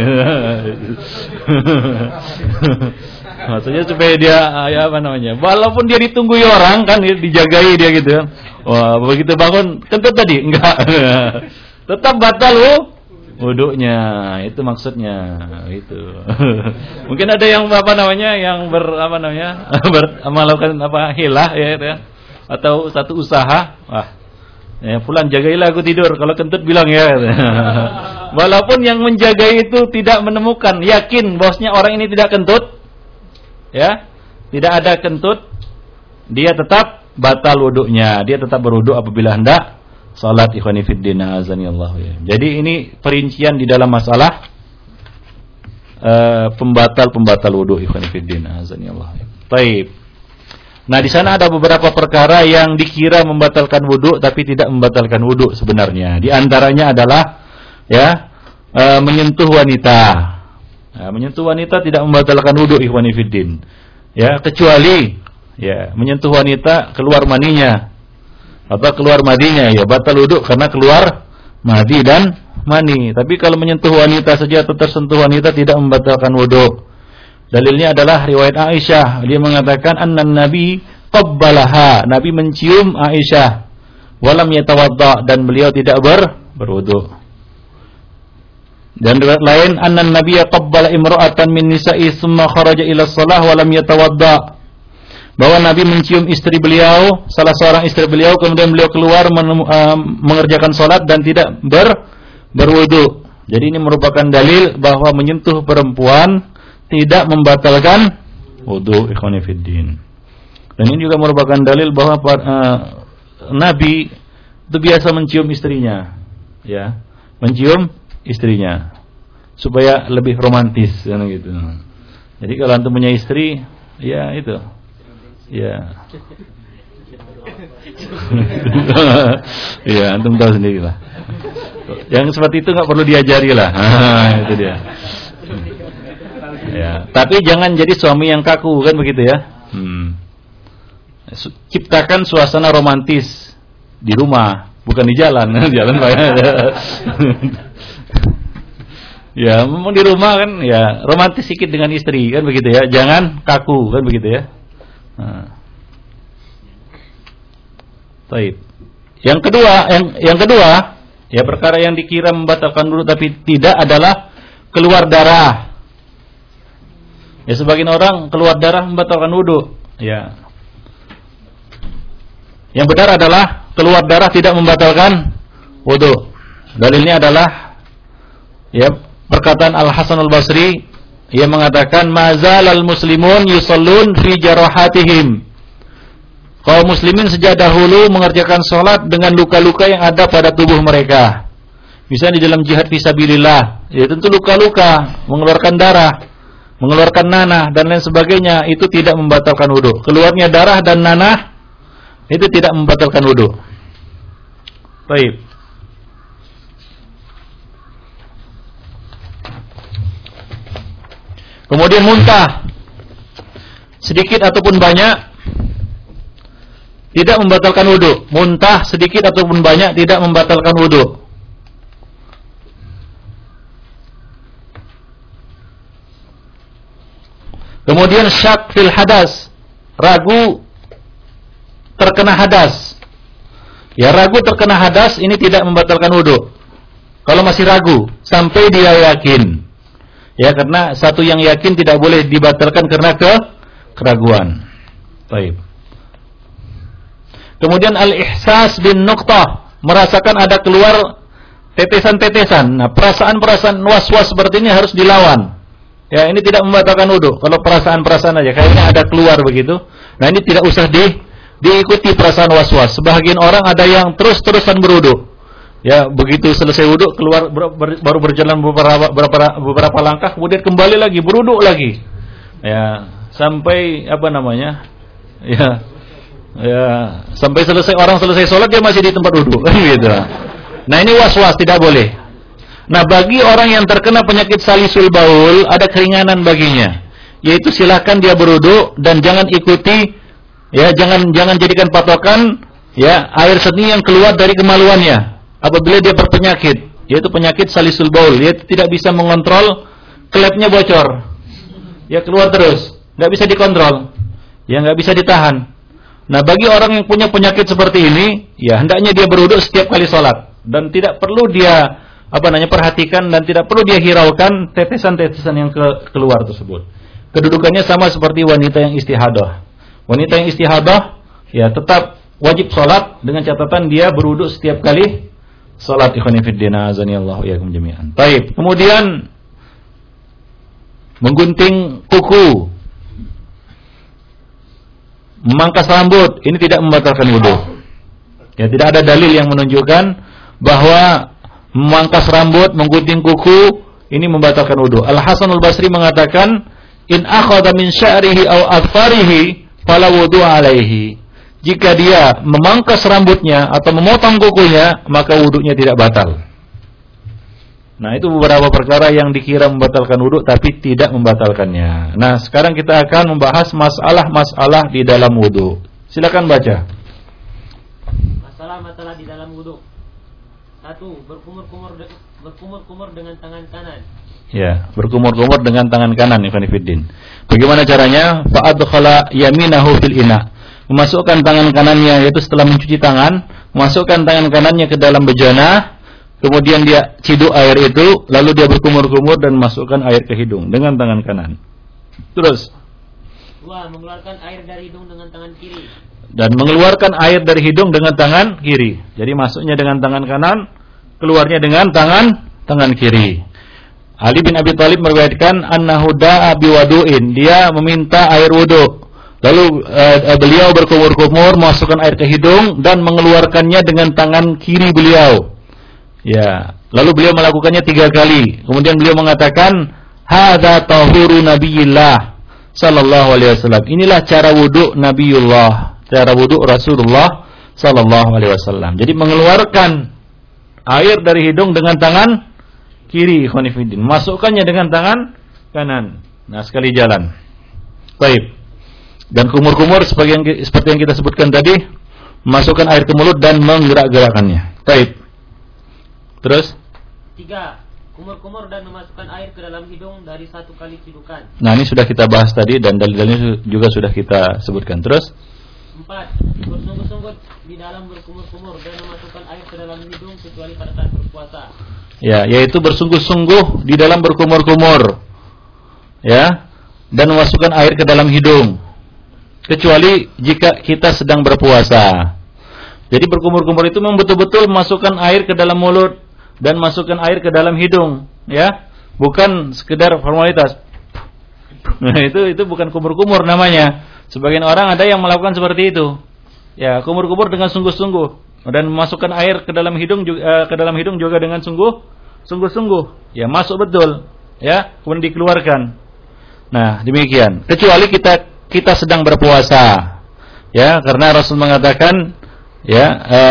[SPEAKER 1] Maksudnya supaya dia ya apa namanya? Walaupun dia ditunggui orang kan dijagai dia gitu. Wah, begitu bangun kentut tadi enggak. Tetap batal wudunya. Itu maksudnya. Itu. Mungkin ada yang apa namanya? Yang melakukan apa? Hilah ya, ya. Atau satu usaha. Wah. Ya, Fulan jagailah aku tidur. Kalau kentut bilang ya. Walaupun yang menjaga itu tidak menemukan, yakin bahwasanya orang ini tidak kentut, ya, tidak ada kentut, dia tetap batal wudunya. Dia tetap berwudu apabila hendak salat. Ikhwani fiddin azanillahu ya. Jadi ini perincian di dalam masalah pembatal wudu. Ikhwani fiddin azanillahu ya. Baik. Nah, di sana ada beberapa perkara yang dikira membatalkan wudu tapi tidak membatalkan wudu sebenarnya. Di antaranya adalah ya menyentuh wanita. Nah, menyentuh wanita tidak membatalkan wudu, ikhwani fiddin. Ya, kecuali ya menyentuh wanita keluar maninya atau keluar madinya, ya batal wudu karena keluar madi dan mani. Tapi kalau menyentuh wanita saja atau tersentuh wanita tidak membatalkan wudu. Dalilnya adalah riwayat Aisyah. Dia mengatakan annan Nabi qabbalaha. Nabi mencium Aisyah. Walam yatawadda, dan beliau tidak berwudu. Dan riwayat lain annan Nabi qabbala imra'atan min nisa'i tsumma kharaja ila shalah walam yatawadda. Bahwa Nabi mencium istri beliau, salah seorang istri beliau, kemudian beliau keluar mengerjakan salat dan tidak berwudu. Jadi ini merupakan dalil bahwa menyentuh perempuan tidak membatalkan wudu, ikhwani fiddin. Dan ini juga merupakan dalil bahwa Nabi itu biasa mencium istrinya, ya, mencium istrinya supaya lebih romantis, kan gitu. Jadi kalau antum punya istri, ya itu, ya, ya antum tahu sendiri lah. Yang seperti itu nggak perlu diajari lah, itu dia. Ya, tapi jangan jadi suami yang kaku, kan begitu ya. Ciptakan suasana romantis di rumah, bukan di jalan. Jalan banyak. Ya, memang di rumah kan ya romantis sedikit dengan istri, kan begitu ya. Jangan kaku, kan begitu ya. Baik. Yang kedua, ya perkara yang dikira membatalkan wudu tapi tidak adalah keluar darah. Ya, sebagian orang keluar darah membatalkan wudu. Ya. Yang benar adalah keluar darah tidak membatalkan wudu. Dalilnya adalah ya perkataan Al Hasan Al Basri, ia mengatakan mazalal muslimun yusallun fi jarahatihim. Kaum muslimin sejak dahulu mengerjakan salat dengan luka-luka yang ada pada tubuh mereka. Misalnya di dalam jihad fisabilillah, ya tentu luka-luka, mengeluarkan darah, mengeluarkan nanah dan lain sebagainya, itu tidak membatalkan wudu. Keluarnya darah dan nanah itu tidak membatalkan wudu. Baik. Kemudian muntah sedikit ataupun banyak tidak membatalkan wudu. Muntah sedikit ataupun banyak tidak membatalkan wudu. Kemudian syak fil hadas, ragu terkena hadas. Ya, ragu terkena hadas ini tidak membatalkan wudu. Kalau masih ragu sampai dia yakin. Ya, karena satu yang yakin tidak boleh dibatalkan karena keraguan. Baik. Kemudian al-ihsas bin nuqtah, merasakan ada keluar tetesan-tetesan. Nah, perasaan-perasaan was-was seperti ini harus dilawan. Ya, ini tidak membatalkan wudu. Kalau perasaan-perasaan aja, kayaknya ada keluar begitu. Nah, ini tidak usah diikuti perasaan was-was. Sebagian orang ada yang terus-terusan berwudu. Ya, begitu selesai wudu keluar baru berjalan beberapa langkah, kemudian kembali lagi berwudu lagi. Ya, sampai apa namanya? Ya, Ya, sampai orang selesai sholat dia masih di tempat wudhu, gitu. Nah ini was-was, tidak boleh. Nah bagi orang yang terkena penyakit salisul baul ada keringanan baginya, yaitu silakan dia berwudhu dan jangan ikuti, ya jangan jadikan patokan, ya air seni yang keluar dari kemaluannya apabila dia berpenyakit, yaitu penyakit salisul baul, yaitu tidak bisa mengontrol, klepnya bocor, ya keluar terus, nggak bisa dikontrol, ya nggak bisa ditahan. Nah bagi orang yang punya penyakit seperti ini, ya hendaknya dia berwudhu setiap kali sholat dan tidak perlu dia perhatikan dan tidak perlu dia hiraukan tetesan-tetesan yang keluar tersebut. Kedudukannya sama seperti wanita yang istihadah. Wanita yang istihadah ya tetap wajib sholat dengan catatan dia berwudhu setiap kali sholat. Ikhwani fiddin, azanillahu iyyakum jami'an. Baik, kemudian menggunting kuku, memangkas rambut, ini tidak membatalkan wudhu. Ya, tidak ada dalil yang menunjukkan bahwa memangkas rambut, menggunting kuku ini membatalkan wudhu. Al-Hasan al-Basri mengatakan, in akhadha min sya'rihi aw adfarihi fala wudhu alaihi. Jika dia memangkas rambutnya atau memotong kukunya, maka wudhunya tidak batal. Nah, itu beberapa perkara yang dikira membatalkan wudhu tapi tidak membatalkannya. Nah, sekarang kita akan membahas masalah-masalah di dalam wudhu. Silakan baca.
[SPEAKER 2] Masalah-masalah di dalam wudhu. 1. Berkumur-kumur dengan tangan kanan.
[SPEAKER 1] Ya, berkumur-kumur dengan tangan kanan, ikhwan fillah. Bagaimana caranya? Fa'adkhala yaminahu fil ina. Memasukkan tangan kanannya, yaitu setelah mencuci tangan, memasukkan tangan kanannya ke dalam bejana. Kemudian dia ciduk air itu, lalu dia berkumur-kumur dan masukkan air ke hidung dengan tangan kanan. Terus
[SPEAKER 2] 2. Mengeluarkan air dari hidung dengan tangan kiri.
[SPEAKER 1] Dan mengeluarkan air dari hidung dengan tangan kiri. Jadi masuknya dengan tangan kanan, keluarnya dengan tangan kiri. Ali bin Abi Thalib meriwayatkan annahu da'a biwadu'in, dia meminta air wudu. Lalu beliau berkumur-kumur, masukkan air ke hidung dan mengeluarkannya dengan tangan kiri beliau. Ya, lalu beliau melakukannya 3 kali. Kemudian beliau mengatakan, hadza tahuru nabiyillah sallallahu alaihi wasallam. Inilah cara wudu Nabiullah, cara wudu Rasulullah sallallahu alaihi wasallam. Jadi mengeluarkan air dari hidung dengan tangan kiri, khonifidin. Masukkannya dengan tangan kanan. Nah, sekali jalan. Baik. Dan kumur-kumur seperti yang kita sebutkan tadi, masukkan air ke mulut dan menggerak-gerakkannya. Baik. Terus
[SPEAKER 2] 3. Kumur-kumur dan memasukkan air ke dalam hidung dari 1 kali cidukan.
[SPEAKER 1] Nah, ini sudah kita bahas tadi dan dalil-dalilnya juga sudah kita sebutkan. Terus
[SPEAKER 2] 4. Bersungguh-sungguh di dalam berkumur-kumur dan memasukkan air ke dalam hidung kecuali pada saat berpuasa.
[SPEAKER 1] Ya, yaitu bersungguh-sungguh di dalam berkumur-kumur, ya, dan memasukkan air ke dalam hidung kecuali jika kita sedang berpuasa. Jadi berkumur-kumur itu memang betul-betul masukkan air ke dalam mulut dan masukkan air ke dalam hidung, ya, bukan sekedar formalitas. Nah, itu bukan kumur-kumur namanya. Sebagian orang ada yang melakukan seperti itu. Ya, kumur-kumur dengan sungguh-sungguh dan memasukkan air ke dalam hidung juga dengan sungguh-sungguh. Ya, masuk betul, ya, kemudian dikeluarkan. Nah, demikian. Kecuali kita sedang berpuasa. Ya, karena Rasul mengatakan, ya,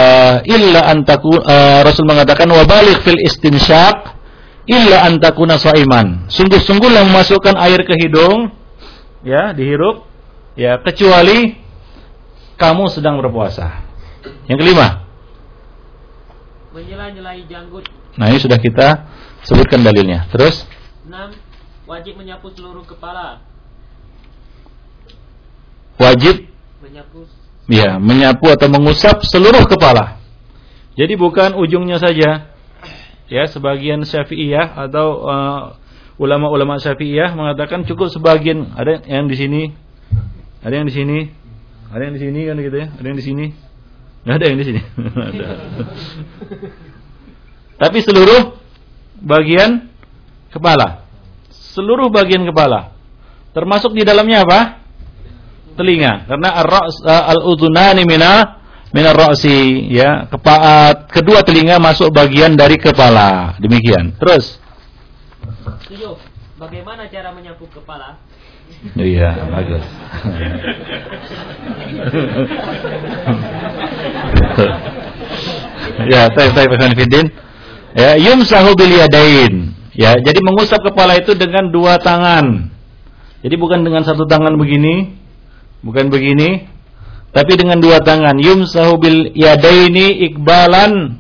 [SPEAKER 1] Rasul mengatakan wabaligh fil istinsyaq illa an takuna shaiman. Sungguh-sungguhlah memasukkan air ke hidung, ya, dihirup, ya, kecuali kamu sedang berpuasa. Yang kelima,
[SPEAKER 2] menyela-nyelai janggut.
[SPEAKER 1] Nah, ini sudah kita sebutkan dalilnya. Terus
[SPEAKER 2] 6. Wajib menyapu seluruh kepala.
[SPEAKER 1] Wajib menyapu atau mengusap seluruh kepala. Jadi bukan ujungnya saja. Ya, sebagian Syafi'iyah atau ulama-ulama Syafi'iyah mengatakan cukup sebagian, ada yang di sini, ada yang di sini, ada yang di sini kan gitu ya, ada yang di sini. Enggak ada yang di sini. Ada. Tapi seluruh bagian kepala. Seluruh bagian kepala. Termasuk di dalamnya apa? Telinga, karena al-udhunani minar ra'si, ya, kedua telinga masuk bagian dari kepala. Demikian. Terus
[SPEAKER 2] 7. bagaimana cara menyapu kepala?
[SPEAKER 1] Iya, bagus. Ya, taib Fiddin. Ya, yumsahu bil yadain. Ya, jadi mengusap kepala itu dengan dua tangan. Jadi bukan dengan satu tangan begini, bukan begini, tapi dengan dua tangan. Yumsahu bil yadaini iqbalan.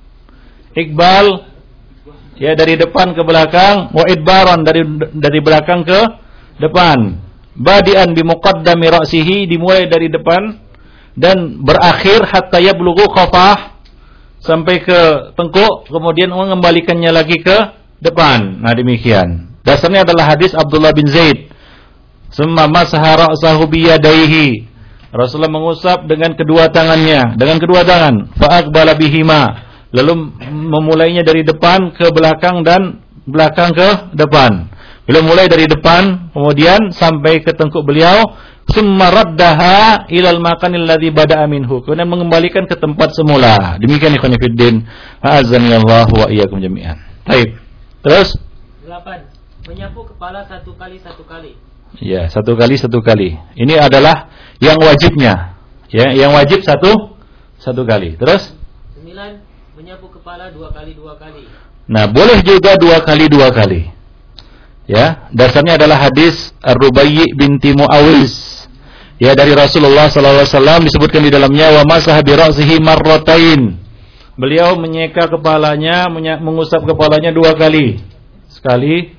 [SPEAKER 1] Iqbal ya dari depan ke belakang, wa idbaran dari belakang ke depan. Badian bi muqaddami ra'sihi, dimulai dari depan dan berakhir hatta yablughu qafah, sampai ke tengkuk, kemudian mengembalikannya lagi ke depan. Nah, demikian. Dasarnya adalah hadis Abdullah bin Zaid. Summa masaha ra'sahu bi yadayhi. Rasulullah mengusap dengan kedua tangannya, dengan kedua tangan. Fa aqbala bihima. Lalu memulainya dari depan ke belakang dan belakang ke depan. Beliau mulai dari depan, kemudian sampai ke tengkuk beliau, summa raddaha ilal makanil ladzi bada'a minhu. Kemudian mengembalikan ke tempat semula. Demikian ikhwan fillah. A'azzanillahu wa iyyakum jami'an. Baik. Terus
[SPEAKER 2] 8. Menyapu kepala satu kali.
[SPEAKER 1] Ya, satu kali. Ini adalah yang wajibnya. Ya, yang wajib satu kali. Terus
[SPEAKER 2] 9. Menyapu kepala dua kali.
[SPEAKER 1] Nah, boleh juga dua kali. Ya, dasarnya adalah hadis Ar-Rubayyi binti Muawiz. Ya, dari Rasulullah sallallahu alaihi wasallam disebutkan di dalamnya wa masaha bi ra'sihi marratain. Beliau menyeka kepalanya, mengusap kepalanya dua kali. Sekali,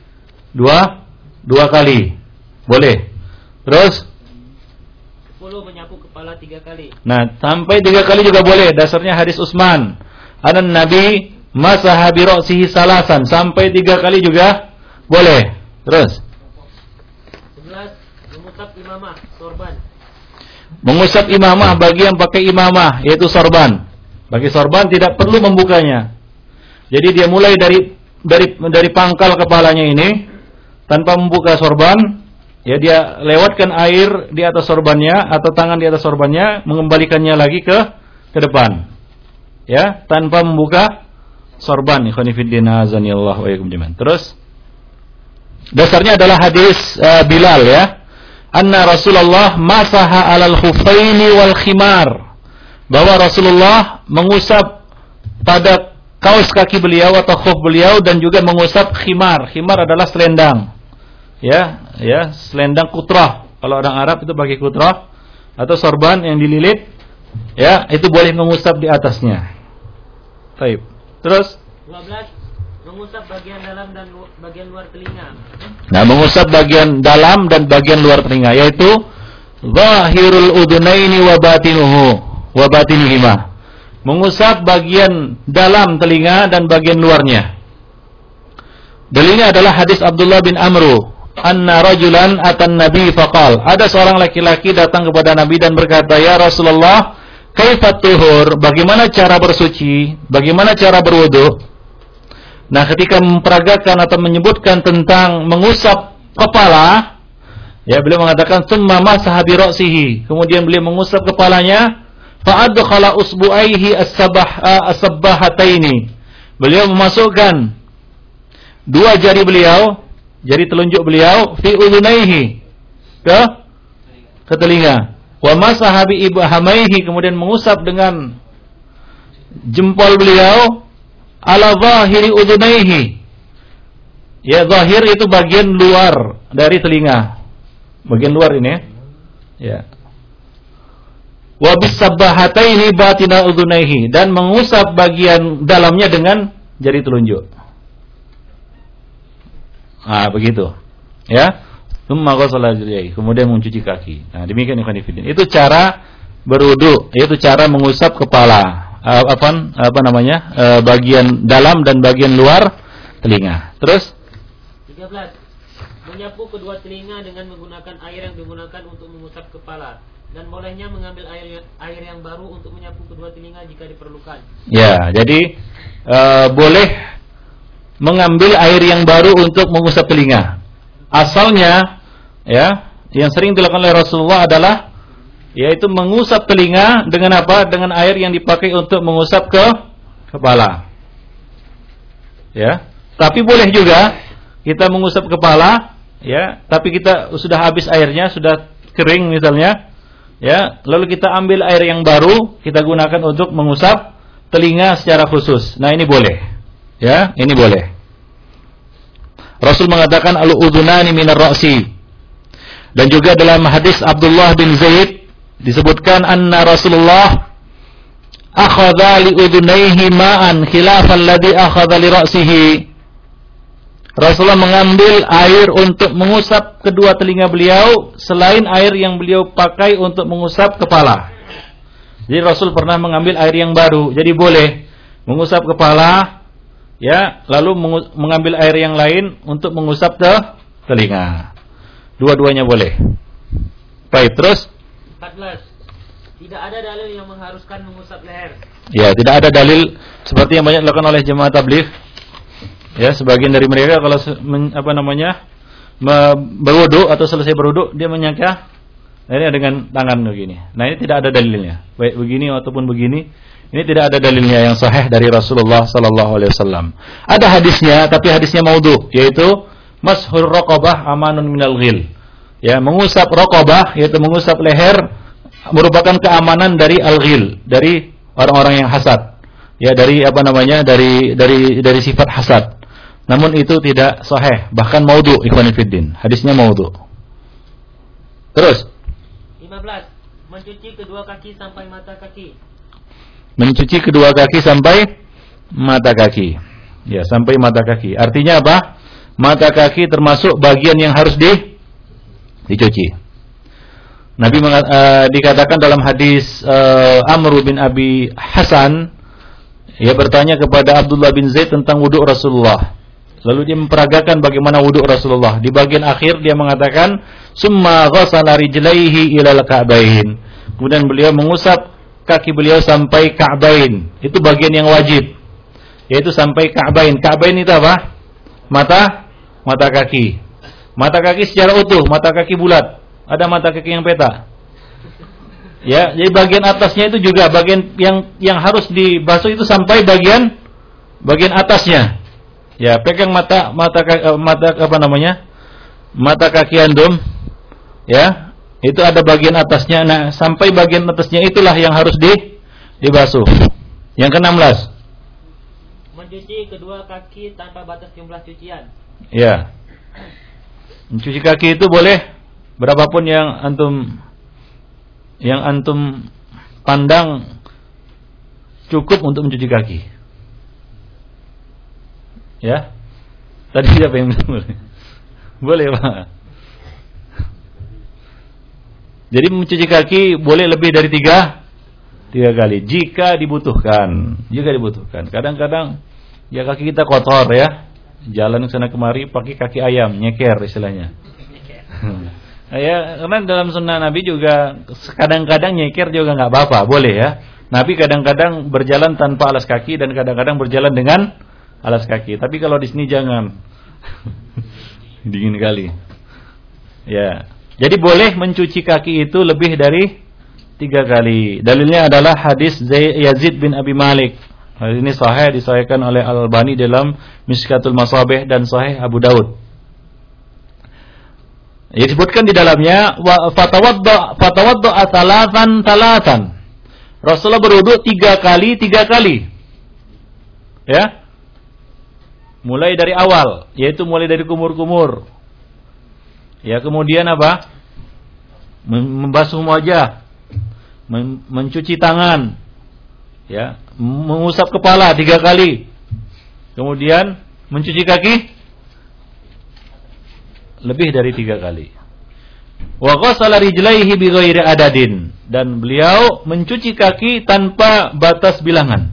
[SPEAKER 1] dua kali. Boleh. Terus
[SPEAKER 2] 10. Menyapu kepala 3 kali.
[SPEAKER 1] Nah, sampai 3 kali juga boleh. Dasarnya hadis Utsman. Anan Nabi masaha bi ra'sihi salasan, sampai 3 kali juga boleh. Terus
[SPEAKER 2] 11. Mengusap imamah, sorban.
[SPEAKER 1] Mengusap imamah bagi yang pakai imamah, yaitu sorban. Bagi sorban tidak perlu membukanya. Jadi dia mulai dari pangkal kepalanya ini tanpa membuka sorban, ya dia lewatkan air di atas sorbannya atau tangan di atas sorbannya, mengembalikannya lagi ke depan. Ya, tanpa membuka sorban. Ikhwani fiddin azanillahu wa iyyakum jami'an. Terus dasarnya adalah hadis Bilal, ya. Anna Rasulullah masaha 'alal khuffaini wal khimar. Bahwa Rasulullah mengusap pada kaos kaki beliau atau khuf beliau dan juga mengusap khimar. Khimar adalah selendang. Ya, selendang kutrah. Kalau orang Arab itu pakai kutrah atau sorban yang dililit. Ya, itu boleh mengusap di atasnya. Baik. Terus
[SPEAKER 2] 12. Mengusap bagian dalam dan bagian luar telinga.
[SPEAKER 1] Nah, mengusap bagian dalam dan bagian luar telinga, yaitu zahirul udunaini wa batinihima. Mengusap bagian dalam telinga dan bagian luarnya. Dalilnya adalah hadis Abdullah bin Amru. Anna rajulan atan nabi faqal. Ada seorang laki-laki datang kepada Nabi dan berkata, "Ya Rasulullah, kaifat tuhur? Bagaimana cara bersuci? Bagaimana cara berwudu?" Nah, ketika memperagakan atau menyebutkan tentang mengusap kepala, ya beliau mengatakan summa masaha bi ra'sihi. Kemudian beliau mengusap kepalanya, fa adkhala usbu'aihi as-sabbahataini. Beliau memasukkan dua jari beliau, jari telunjuk beliau fi udhunaihi, ke telinga. Wa masaha bi ibhamaihi, kemudian mengusap dengan jempol beliau ala zahiri udhunaihi. Ya, zahir itu bagian luar dari telinga. Bagian luar ini, ya. Wa bisabbahataini batina udhunaihi, dan mengusap bagian dalamnya dengan jari telunjuk. Ah, begitu. Ya. Tsumma ghasala rijlaihi, kemudian mencuci kaki. Nah, demikian ikhwan fillah. Itu cara berwudu, yaitu cara mengusap kepala. Bagian dalam dan bagian luar telinga. Terus
[SPEAKER 2] 13. Menyapu kedua telinga dengan menggunakan air yang digunakan untuk mengusap kepala, dan bolehnya mengambil air yang baru untuk menyapu kedua telinga jika diperlukan.
[SPEAKER 1] Ya, jadi boleh mengambil air yang baru untuk mengusap telinga. Asalnya, ya, yang sering dilakukan oleh Rasulullah adalah yaitu mengusap telinga dengan apa? Dengan air yang dipakai untuk mengusap ke kepala. Ya. Tapi boleh juga kita mengusap kepala, ya, tapi kita sudah habis airnya, sudah kering misalnya, ya, lalu kita ambil air yang baru, kita gunakan untuk mengusap telinga secara khusus. Nah, ini boleh. Ya, ini boleh. Rasul mengatakan al-udhunani minar ra'si. Dan juga dalam hadis Abdullah bin Zaid disebutkan anna Rasulullah akhadha li udhunayhi ma'an khilafan ladhi akhadha li ra'sihi. Rasulullah mengambil air untuk mengusap kedua telinga beliau selain air yang beliau pakai untuk mengusap kepala. Jadi Rasul pernah mengambil air yang baru. Jadi boleh mengusap kepala, ya, lalu mengambil air yang lain untuk mengusap telinga. Dua-duanya boleh. Baik, terus
[SPEAKER 2] 14. Tidak ada dalil yang mengharuskan mengusap leher.
[SPEAKER 1] Ya, tidak ada dalil seperti yang banyak dilakukan oleh jemaah tabligh. Ya, sebagian dari mereka kalau berwudu atau selesai berwudu dia menyangka ini dengan tangan begini. Nah, ini tidak ada dalilnya. Baik begini ataupun begini, ini tidak ada dalilnya yang sahih dari Rasulullah sallallahu alaihi wasallam. Ada hadisnya, tapi hadisnya maudhu, yaitu mashur raqabah amanun minal ghil. Ya, mengusap raqabah yaitu mengusap leher merupakan keamanan dari al-ghil, dari orang-orang yang hasad. Ya, dari dari sifat hasad. Namun itu tidak sahih, bahkan maudhu, ikhwan fillah. Hadisnya maudhu. Terus
[SPEAKER 2] 15. Mencuci kedua kaki sampai mata kaki.
[SPEAKER 1] Mencuci kedua kaki sampai mata kaki. Ya, sampai mata kaki. Artinya apa? Mata kaki termasuk bagian yang harus dicuci. Nabi dikatakan dalam hadis Amr bin Abi Hasan, ia bertanya kepada Abdullah bin Zaid tentang wudhu Rasulullah. Lalu dia memperagakan bagaimana wudhu Rasulullah. Di bagian akhir dia mengatakan, "Summa ghassala rijlaihi ilal ka'bain." Kemudian beliau mengusap kaki beliau sampai ka'bain. Itu bagian yang wajib. Yaitu sampai ka'bain. Ka'bain itu apa? Mata kaki. Mata kaki secara utuh, mata kaki bulat. Ada mata kaki yang peta. Ya, jadi bagian atasnya itu juga bagian yang harus dibasuh itu sampai bagian atasnya. Ya, pegang mata kaki antum. Ya, itu ada bagian atasnya. Nah, sampai bagian atasnya itulah yang harus dibasuh. Yang ke-16.
[SPEAKER 2] Mencuci kedua kaki tanpa batas jumlah cucian.
[SPEAKER 1] Ya. Mencuci kaki itu boleh berapapun yang antum pandang cukup untuk mencuci kaki. Ya. Tadi siapa yang boleh? Boleh, Pak. Jadi mencuci kaki boleh lebih dari tiga kali jika dibutuhkan. Kadang-kadang ya kaki kita kotor ya. Jalan ke sana kemari pakai kaki ayam, nyeker istilahnya. Ya, karena dalam sunnah Nabi juga kadang-kadang nyeker juga nggak apa-apa, boleh ya. Nabi kadang-kadang berjalan tanpa alas kaki dan kadang-kadang berjalan dengan alas kaki. Tapi kalau di sini jangan. Dingin kali. Ya. Jadi boleh mencuci kaki itu lebih dari 3 kali. Dalilnya adalah hadis Yazid bin Abi Malik. Hadis ini sahih, disahihkan oleh Al-Albani dalam Mishkatul Masabih dan Sahih Abu Daud. Ya, disebutkan di dalamnya fatawadda talatan. Rasulullah berwudu 3 kali. Ya. Mulai dari awal, yaitu mulai dari kumur-kumur. Ya, kemudian apa? Membasuh wajah, mencuci tangan, ya, mengusap kepala 3 kali. Kemudian mencuci kaki lebih dari 3 kali. Wa ghassala rijlaihi bighairi adadin, dan beliau mencuci kaki tanpa batas bilangan.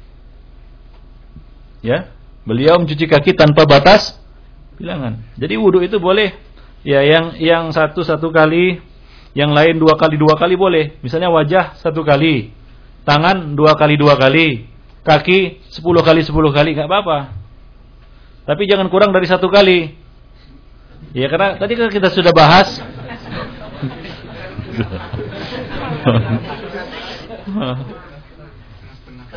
[SPEAKER 1] Ya, beliau mencuci kaki tanpa batas bilangan. Jadi wudu itu boleh. Ya, yang satu kali, yang lain 2 kali boleh. Misalnya wajah 1 kali, tangan 2 kali, kaki 10 kali, enggak apa-apa. Tapi jangan kurang dari 1 kali. Ya, karena tadi kan kita sudah bahas.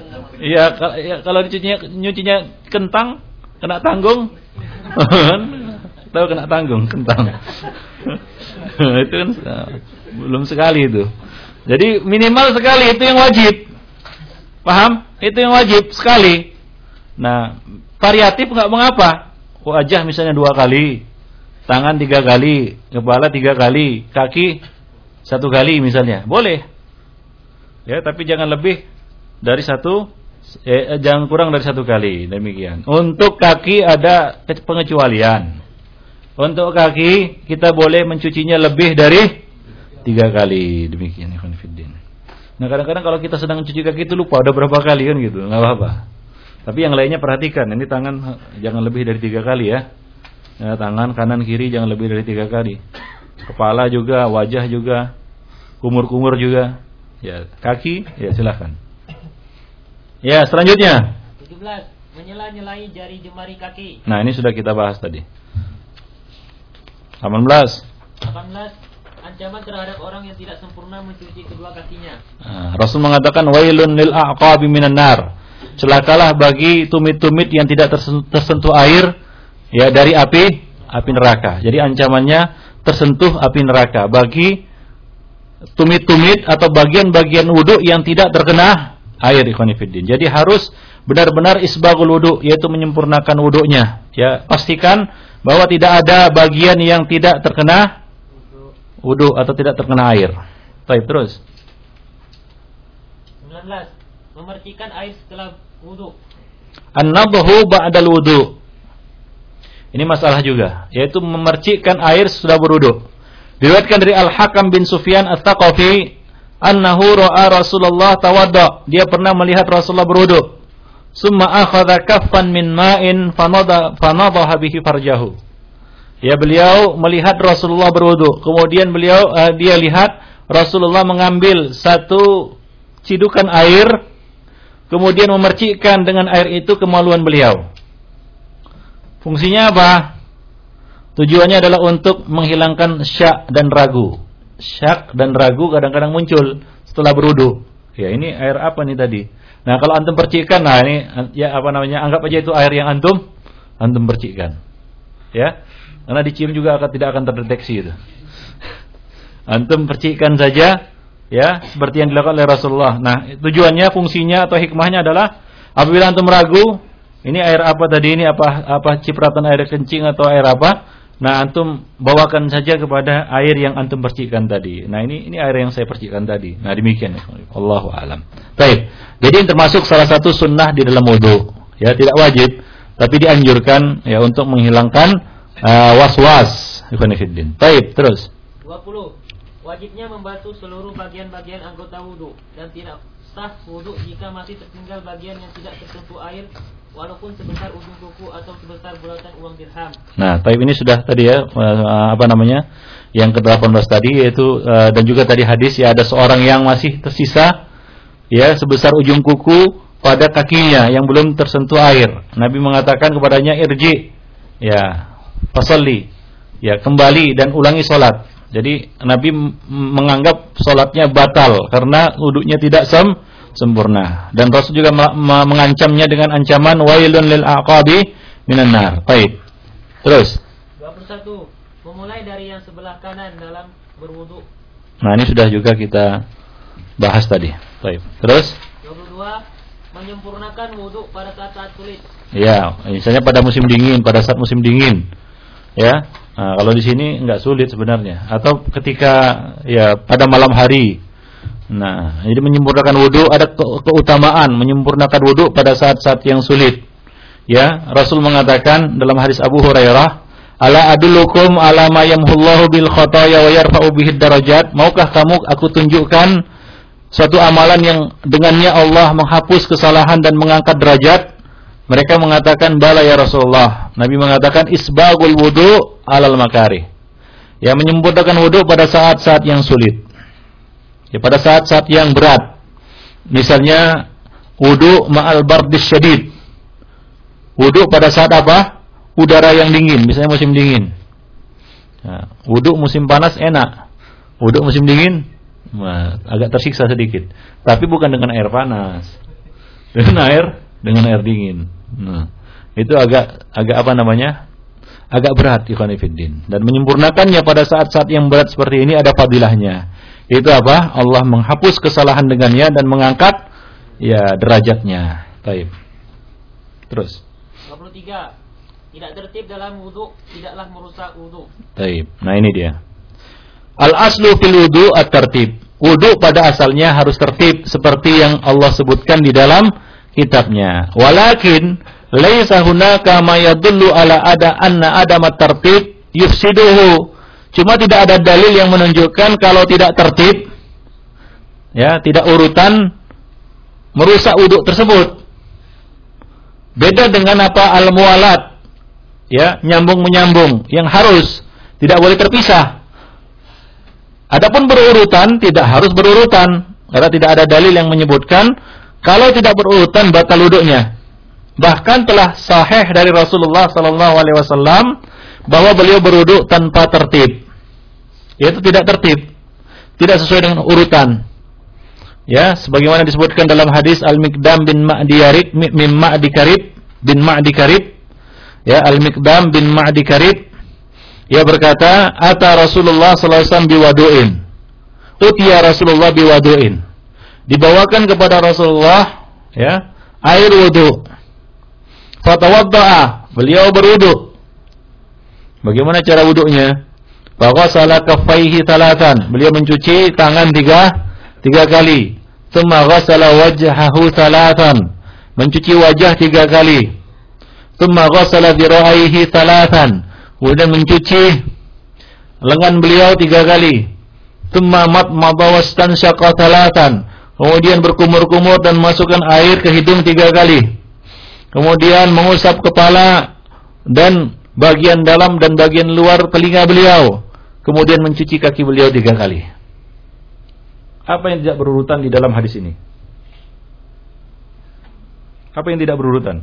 [SPEAKER 1] Iya, kalau nyucinya kentang kena tanggung. Tahu kena tanggung kentang. Itu kan belum sekali itu. Jadi minimal sekali itu yang wajib. Paham? Itu yang wajib sekali. Nah, variatif enggak mengapa. Wajah misalnya 2 kali, tangan 3 kali, kepala 3 kali, kaki 1 kali misalnya. Boleh. Ya, tapi jangan lebih dari jangan kurang dari 1 kali. Demikian. Untuk kaki ada pengecualian. Untuk kaki kita boleh mencucinya lebih dari 3 kali. Demikian ikhwan fiddin. Nah, kadang-kadang kalau kita sedang mencuci kaki itu lupa ada berapa kali kan gitu. Enggak apa-apa. Tapi yang lainnya perhatikan, ini tangan jangan lebih dari 3 kali ya. Ya, tangan kanan kiri jangan lebih dari 3 kali. Kepala juga, wajah juga, kumur-kumur juga. Ya, kaki ya silakan. Ya, selanjutnya
[SPEAKER 2] 17. Menyela-nyelai jari jemari kaki.
[SPEAKER 1] Nah, ini sudah kita bahas tadi. 18. Ancaman terhadap orang yang tidak sempurna mencuci kedua kakinya. Rasul mengatakan wailun lil a'qabi minan nar. Celakalah bagi tumit-tumit yang tidak tersentuh air ya dari api neraka. Jadi ancamannya tersentuh api neraka bagi tumit-tumit atau bagian-bagian wudu yang tidak terkena air ikhwan fillah. Jadi harus benar-benar isbagul wudu, yaitu menyempurnakan wudunya. Ya, pastikan bahwa tidak ada bagian yang tidak terkena wudu atau tidak terkena air. Baik, terus. 19. Memercikan air setelah wudu. An-nadhu ba'dal wudu. Ini masalah juga, yaitu memercikkan air setelah berwudu. Diriwayatkan dari Al-Hakam bin Sufyan Ats-Tsaqafi annahu ra'a Rasulullah tawadda. Dia pernah melihat Rasulullah berwudu. Summa akhadha kaffan min ma'in fanadhaha bihi farjahu. Ya, beliau melihat Rasulullah berwudu. Kemudian dia lihat Rasulullah mengambil 1 cidukan air, kemudian memercikkan dengan air itu kemaluan beliau. Fungsinya apa? Tujuannya adalah untuk menghilangkan syak dan ragu. Syak dan ragu kadang-kadang muncul setelah berwudu. Ya, ini air apa nih tadi? Nah, kalau antum percikkan, nah ini ya apa namanya? Anggap aja itu air yang antum percikkan. Ya. Karena dicium juga tidak akan terdeteksi itu. Antum percikkan saja, ya, seperti yang dilakukan oleh Rasulullah. Nah, tujuannya, fungsinya atau hikmahnya adalah apabila antum ragu, ini air apa tadi, ini apa cipratan air kencing atau air apa? Nah, antum bawakan saja kepada air yang antum percikkan tadi. Nah, ini air yang saya percikkan tadi. Nah, demikian. Allahu a'lam. Baik. Jadi ini termasuk salah satu sunnah di dalam wudu. Ya, tidak wajib, tapi dianjurkan ya untuk menghilangkan was-was. Baik, terus. 20. Wajibnya membasuh seluruh bagian-bagian anggota wudu dan tidak sah wudu jika masih tertinggal bagian yang tidak tersentuh air, walaupun sebesar ujung kuku atau sebesar bulatan uang dirham. Nah, taib ini sudah tadi ya yang ke-18 tadi, yaitu dan juga tadi hadis ya, ada seorang yang masih tersisa ya sebesar ujung kuku pada kakinya yang belum tersentuh air. Nabi mengatakan kepadanya irji, ya fasalli, ya kembali dan ulangi salat. Jadi Nabi menganggap salatnya batal karena wudunya tidak sempurna. Dan Rasul juga mengancamnya dengan ancaman wailun lil aqabi minan nar. Baik. Terus. 21. Memulai dari yang sebelah kanan dalam berwudu. Nah, ini sudah juga kita bahas tadi. Baik. Terus. 22. Menyempurnakan wudu pada saat sulit. Ya, misalnya pada musim dingin, pada saat musim dingin. Ya. Nah, kalau di sini enggak sulit sebenarnya, atau ketika ya pada malam hari. Nah, jadi menyempurnakan wudu ada keutamaan menyempurnakan wudu pada saat-saat yang sulit. Ya, Rasul mengatakan dalam hadis Abu Hurairah, "Ala adullukum ala ma yamhullahu bil khataaya wa yarfa'u bihi darajat?" Maukah kamu aku tunjukkan suatu amalan yang dengannya Allah menghapus kesalahan dan mengangkat derajat? Mereka mengatakan bala ya Rasulullah. Nabi mengatakan isbagul wudu alal makarih. Ya, menyempurnakan wudu pada saat-saat yang sulit. Ya, pada saat-saat yang berat. Misalnya wudu ma'al bardis syadid. Wudu pada saat apa? Udara yang dingin, misalnya musim dingin. Nah, wudu musim panas enak. Wudu musim dingin agak tersiksa sedikit. Tapi bukan dengan air panas. Dengan air dingin. Nah, itu agak apa namanya? agak berat, ikhwan fillah. Dan menyempurnakannya pada saat-saat yang berat seperti ini ada fadilahnya. Itu apa? Allah menghapus kesalahan dengannya dan mengangkat ya derajatnya. Baik. Terus.
[SPEAKER 2] 23. Tidak tertib dalam wudu tidaklah merusak wudu.
[SPEAKER 1] Baik. Nah ini dia. Al-aslu fil wudu at-tertib. Wudu pada asalnya harus tertib seperti yang Allah sebutkan di dalam kitabnya. Walakin laisa hunaka ma yadullu ala anna adamat tertib yufsiduhu. Cuma tidak ada dalil yang menunjukkan kalau tidak tertib, ya, tidak urutan, merusak wudu tersebut. Beda dengan apa al-muwalat, ya, nyambung menyambung, yang harus tidak boleh terpisah. Adapun berurutan tidak harus berurutan, karena tidak ada dalil yang menyebutkan kalau tidak berurutan batal wudunya. Bahkan telah sahih dari Rasulullah SAW bahwa beliau berwudu tanpa tertib, yaitu tidak tertib, tidak sesuai dengan urutan. Ya, sebagaimana disebutkan dalam hadis Al-Miqdam bin Ma'di Karib, ya, Al-Miqdam bin Ma'di Karib, ia berkata, "Ata Rasulullah sallallahu alaihi wasallam biwadu'in." Utiya Rasulullah biwadu'in. Dibawakan kepada Rasulullah, ya, air wudu. Fatawadda'a, beliau berwudu. Bagaimana cara wudunya? Faghasala kaffaihi thalathan, beliau mencuci tangan tiga kali. Tsumma ghasala wajhahu thalathan, mencuci wajah 3 kali. Tsumma ghasala dhira'aihi thalathan, kemudian mencuci lengan beliau 3 kali. Tsumma madmada wastanshaqa thalathan, kemudian berkumur-kumur dan masukkan air ke hidung 3 kali. Kemudian mengusap kepala dan bagian dalam dan bagian luar telinga beliau. Kemudian mencuci kaki beliau 3 kali. Apa yang tidak berurutan di dalam hadis ini? Apa yang tidak berurutan?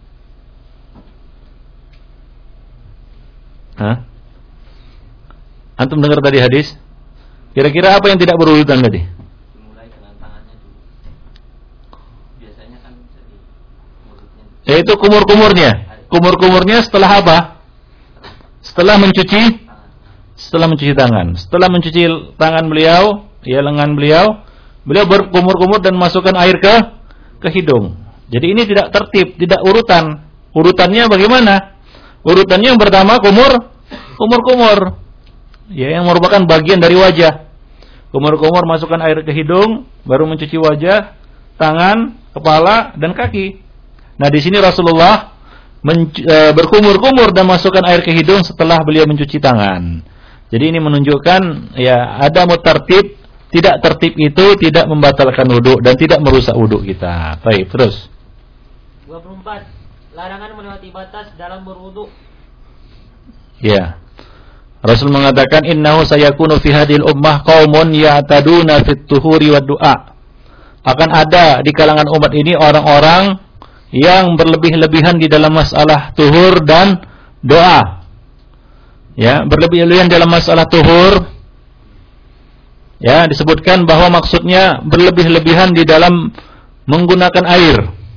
[SPEAKER 1] Hah? Antum dengar tadi hadis? Kira-kira apa yang tidak berurutan tadi?
[SPEAKER 2] Mulai dengan tangannya dulu. Biasanya kan jadi mulutnya.
[SPEAKER 1] Yaitu kumur-kumurnya. Kumur-kumurnya setelah apa? Setelah mencuci tangan. Setelah mencuci tangan beliau, ya, lengan beliau berkumur-kumur dan masukkan air ke hidung. Jadi ini tidak tertib, tidak urutan. Urutannya bagaimana? Urutannya yang pertama kumur-kumur. Ya, yang merupakan bagian dari wajah. Kumur-kumur masukkan air ke hidung, baru mencuci wajah, tangan, kepala dan kaki. Nah, di sini Rasulullah berkumur-kumur dan masukkan air ke hidung setelah beliau mencuci tangan. Jadi ini menunjukkan ya ada mutartib, tidak tertib itu tidak membatalkan wudu dan tidak merusak wudu kita. Baik, terus.
[SPEAKER 2] 24. Larangan melewati batas dalam berwudu.
[SPEAKER 1] Ya. Rasul mengatakan innahu sayakunu fi hadhil ummah qaumun ya'taduna fit tuhuri wad du'a. Akan ada di kalangan umat ini orang-orang yang berlebih-lebihan di dalam masalah tuhur dan doa. Ya, berlebih-lebihan dalam masalah tuhur. Ya, disebutkan bahwa maksudnya berlebih-lebihan di dalam menggunakan air.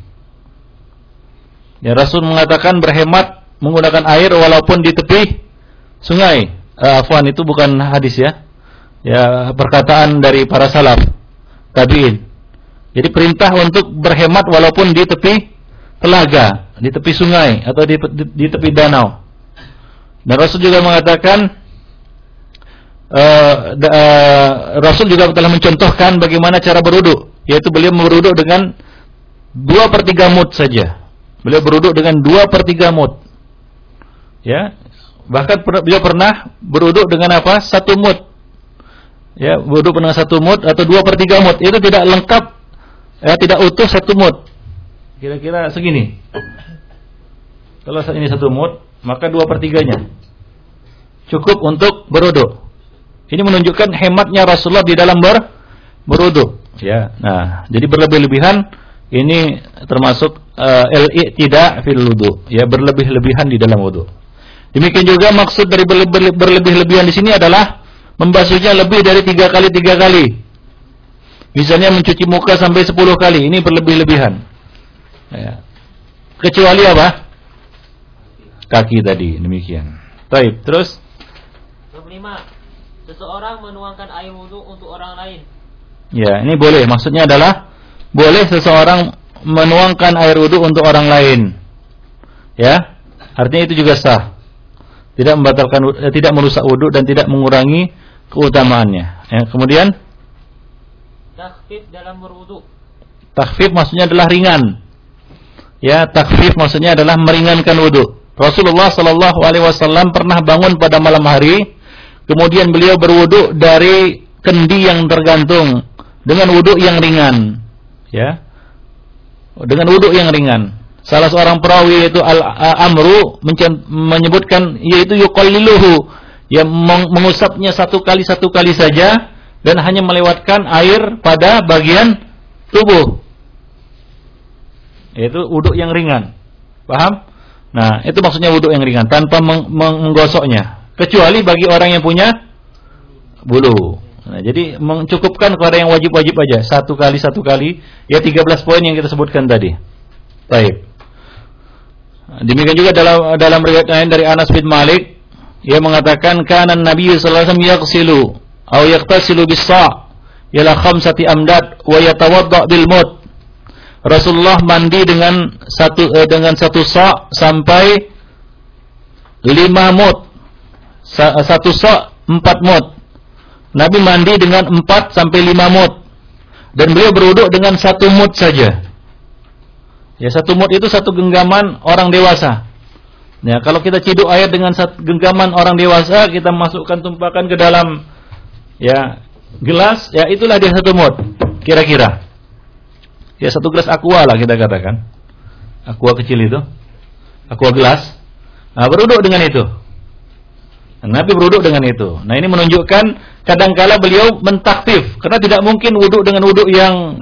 [SPEAKER 1] Ya, Rasul mengatakan berhemat menggunakan air walaupun di tepi sungai. Afwan, itu bukan hadis ya. Ya, perkataan dari para salaf tabi'in. Jadi perintah untuk berhemat walaupun di tepi telaga, di tepi sungai atau di tepi danau. Dan Rasul juga mengatakan Rasul juga telah mencontohkan bagaimana cara berwudu, yaitu beliau berwudu dengan 2/3 mud saja. Beliau berwudu dengan 2/3 mud. Ya, bahkan beliau pernah berwudu dengan apa? 1 mud. Ya, berwudu dengan 1 mud atau 2/3 mud. Itu tidak lengkap, ya, tidak utuh 1 mud. Kira-kira segini. Kalau ini 1 mud, maka 2/3-nya cukup untuk berwudu. Ini menunjukkan hematnya Rasulullah di dalam berwudu. Ya, nah, jadi berlebih-lebihan ini termasuk al-i'tida fil wudu, ya, berlebih-lebihan di dalam wudu. Demikian juga maksud dari berlebih-lebihan di sini adalah membasuhnya lebih dari 3 kali. Misalnya mencuci muka sampai 10 kali, ini berlebih-lebihan. Ya. Kecuali apa? kaki tadi. Demikian. Baik, terus
[SPEAKER 2] 25. Seseorang menuangkan air wudu untuk orang lain.
[SPEAKER 1] ya, ini boleh. Maksudnya adalah boleh seseorang menuangkan air wudu untuk orang lain. Ya. Artinya itu juga sah. Tidak membatalkan, tidak merusak wudu dan tidak mengurangi keutamaannya. Ya, kemudian
[SPEAKER 2] takhfif dalam berwudu.
[SPEAKER 1] Takhfif maksudnya adalah ringan. Ya, takhfif maksudnya adalah meringankan wudu. Rasulullah sallallahu alaihi wasallam pernah bangun pada malam hari, kemudian beliau berwudu dari kendi yang tergantung dengan wudu yang ringan. Ya. Dengan wudu yang ringan. Salah seorang perawi yaitu Al-Amru menyebutkan yaitu yuqalliluhu, yang mengusapnya satu kali saja dan hanya melewatkan air pada bagian tubuh. Yaitu wudu yang ringan. Paham? Nah, itu maksudnya wudu yang ringan tanpa menggosoknya. Kecuali bagi orang yang punya bulu. Nah, jadi mencukupkan kepada yang wajib-wajib aja. Satu kali. Ya 13 poin yang kita sebutkan tadi. Baik. Demikian juga dalam riwayat lain dari Anas bin Malik, ia mengatakan kana Nabi sallallahu alaihi wasallam yaghsilu aw yaqtasilu bis-sa' ila khamsati amdad wa yatawadda bil mud. Rasulullah mandi dengan satu sa' sampai 5 mud. Satu sa' 4 mud. Nabi mandi dengan 4 sampai 5 mud. Dan beliau berwudu dengan 1 mud saja. Ya, 1 mud itu 1 genggaman orang dewasa. Ya, kalau kita ciduk air dengan 1 genggaman orang dewasa, kita masukkan tumpakan ke dalam ya gelas, ya itulah dia 1 mud kira-kira. Ya 1 gelas aqua lah kita katakan. Aqua kecil itu. Aqua gelas. Nah, berwudu dengan itu. Nabi berwudu dengan itu. Nah, ini menunjukkan kadangkala beliau mentaktif karena tidak mungkin wudu dengan wudu yang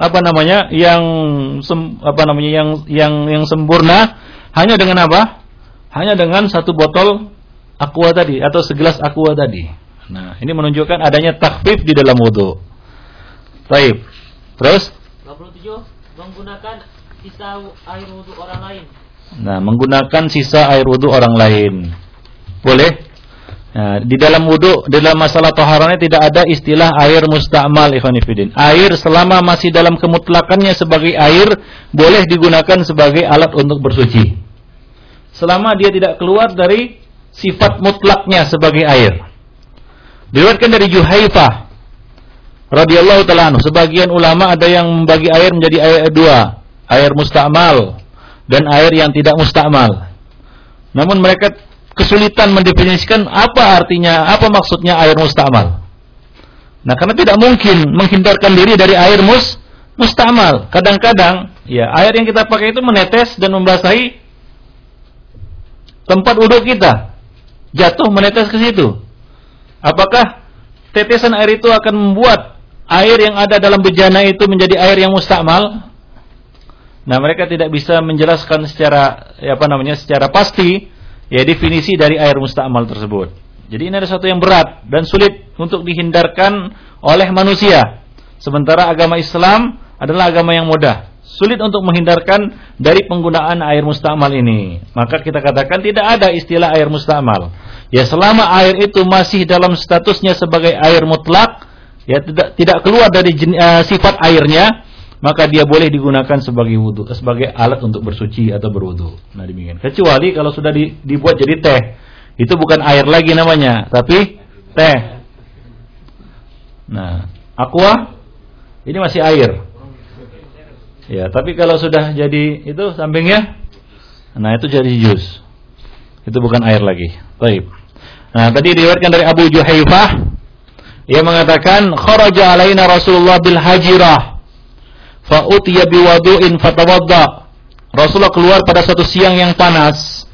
[SPEAKER 1] yang sempurna hanya dengan apa? Hanya dengan 1 botol aqua tadi atau segelas aqua tadi. Nah, ini menunjukkan adanya takfif di dalam wudu. Baik. Terus
[SPEAKER 2] 27. Menggunakan sisa air wudu orang lain.
[SPEAKER 1] Nah, menggunakan sisa air wudu orang lain. Boleh? Nah, di dalam wudu, dalam masalah taharahnya tidak ada istilah air musta'mal, ikhwan fillah. Air selama masih dalam kemutlakannya sebagai air boleh digunakan sebagai alat untuk bersuci. Selama dia tidak keluar dari sifat mutlaknya sebagai air. Diriwayatkan dari Juhaifah radhiyallahu ta'ala anhu, sebagian ulama ada yang membagi air menjadi air 2, air musta'mal dan air yang tidak musta'mal. Namun mereka kesulitan mendefinisikan apa artinya, apa maksudnya air musta'mal. Nah, karena tidak mungkin menghindarkan diri dari air musta'mal. Kadang-kadang ya air yang kita pakai itu menetes dan membasahi tempat wudu kita. Jatuh menetes ke situ. Apakah tetesan air itu akan membuat air yang ada dalam bejana itu menjadi air yang musta'mal? Nah, mereka tidak bisa menjelaskan secara secara pasti ya definisi dari air musta'mal tersebut. Jadi ini ada sesuatu yang berat dan sulit untuk dihindarkan oleh manusia. Sementara agama Islam adalah agama yang mudah. Sulit untuk menghindarkan dari penggunaan air musta'mal ini. Maka kita katakan tidak ada istilah air musta'mal. Ya, selama air itu masih dalam statusnya sebagai air mutlak, ya tidak keluar dari sifat airnya, maka dia boleh digunakan sebagai wudu, sebagai alat untuk bersuci atau berwudu. Nah, demikian. Kecuali kalau sudah dibuat jadi teh, itu bukan air lagi namanya, tapi teh. Nah, aqua ini masih air. Ya, tapi kalau sudah jadi itu sampingnya, nah itu jadi jus. Itu bukan air lagi. Baik. Nah, tadi diriwayatkan dari Abu Juhaifah, ia mengatakan kharaja alaina Rasulullah bil hajirah fa utiya biwudu'in fatawadda. Rasulullah keluar pada suatu siang yang panas.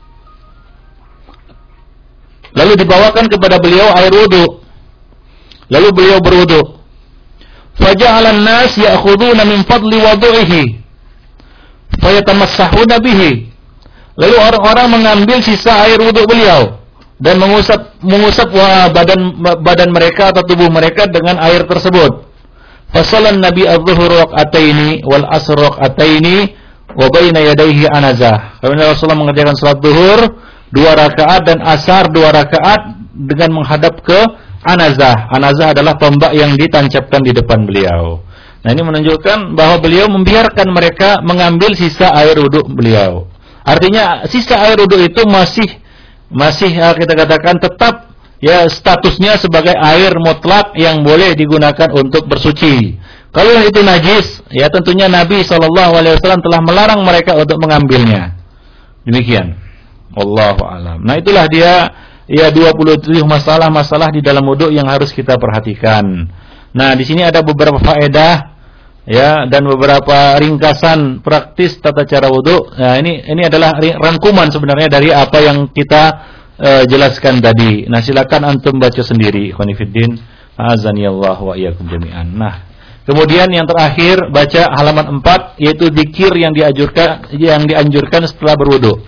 [SPEAKER 1] Lalu dibawakan kepada beliau air wudu. Lalu beliau berwudu. Faja'alan nas ya'khuduna min fadli wudu'ihi fayatamassahuna bihi. Lalu orang-orang mengambil sisa air wudu beliau dan mengusap badan mereka atau tubuh mereka dengan air tersebut. Fasalan Nabi az-zuhur raq'ataini wal asr raq'ataini wa baina yadayhi anazah. Karena Rasulullah mengerjakan salat zuhur 2 rakaat dan asar 2 rakaat dengan menghadap ke anazah. Anazah adalah tombak yang ditancapkan di depan beliau. Nah, ini menunjukkan bahwa beliau membiarkan mereka mengambil sisa air wudhu beliau. Artinya sisa air wudhu itu masih kita katakan tetap ya statusnya sebagai air mutlak yang boleh digunakan untuk bersuci. Kalau itu najis, ya tentunya Nabi SAW telah melarang mereka untuk mengambilnya. Demikian. Wallahu a'lam. Nah, itulah dia ya 27 masalah-masalah di dalam wudu yang harus kita perhatikan. Nah, di sini ada beberapa faedah ya dan beberapa ringkasan praktis tata cara wudu. Nah, ini adalah rangkuman sebenarnya dari apa yang kita jelaskan tadi. Nah, silakan antum baca sendiri. Khonifuddin, azanillah wa iyyakum jami'an. Nah, kemudian yang terakhir baca halaman 4 yaitu zikir yang dianjurkan setelah berwudu.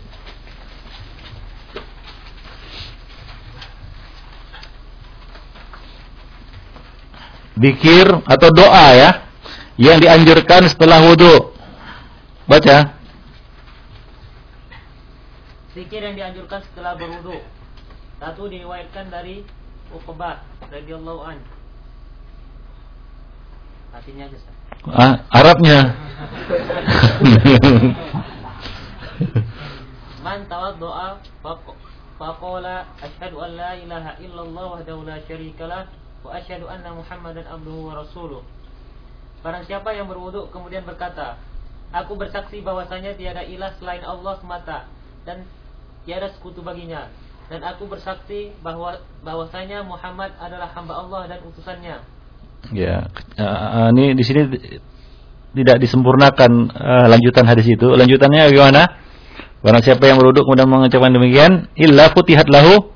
[SPEAKER 1] Zikir atau doa ya yang dianjurkan setelah wudu. Baca.
[SPEAKER 2] Zikir yang dianjurkan setelah berwudu. Satu diriwayatkan dari Uqbah radhiyallahu an. Artinya aja.
[SPEAKER 1] Arabnya.
[SPEAKER 2] Man tawaddo'a faqala asyhadu an la ilaha illallah wahdahu la syarikalah wa asyhadu anna Muhammadan abduhu wa rasuluh. Barang siapa yang berwudu kemudian berkata, aku bersaksi bahwasanya tiada ilah selain Allah semata dan tiada sekutu baginya, dan aku bersaksi bahwasanya Muhammad adalah hamba Allah dan utusannya.
[SPEAKER 1] Ya, ini di sini tidak disempurnakan lanjutan hadis itu. Lanjutannya bagaimana? Barang siapa yang berwudu kemudian mengucapkan demikian, illa futihat lahu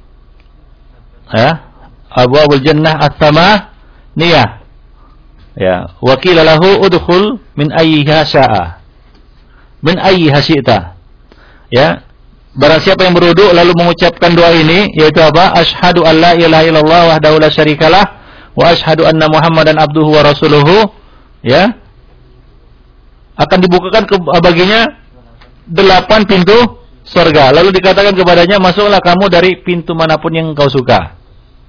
[SPEAKER 1] abwaabul jannah ats-tsamaniyah. Ya, wa qila lahu udkhul min ayyiha syaa. Min ayyiha syi'ta. Ya. Barang siapa yang berwudu lalu mengucapkan doa ini yaitu apa? Asyhadu an la ilaha illallah wahdahu la syarikalah wa asyhadu anna Muhammadan abduhu wa rasuluhu, ya. Akan dibukakan baginya 8 pintu surga. Lalu dikatakan kepadanya, masuklah kamu dari pintu manapun yang kau suka.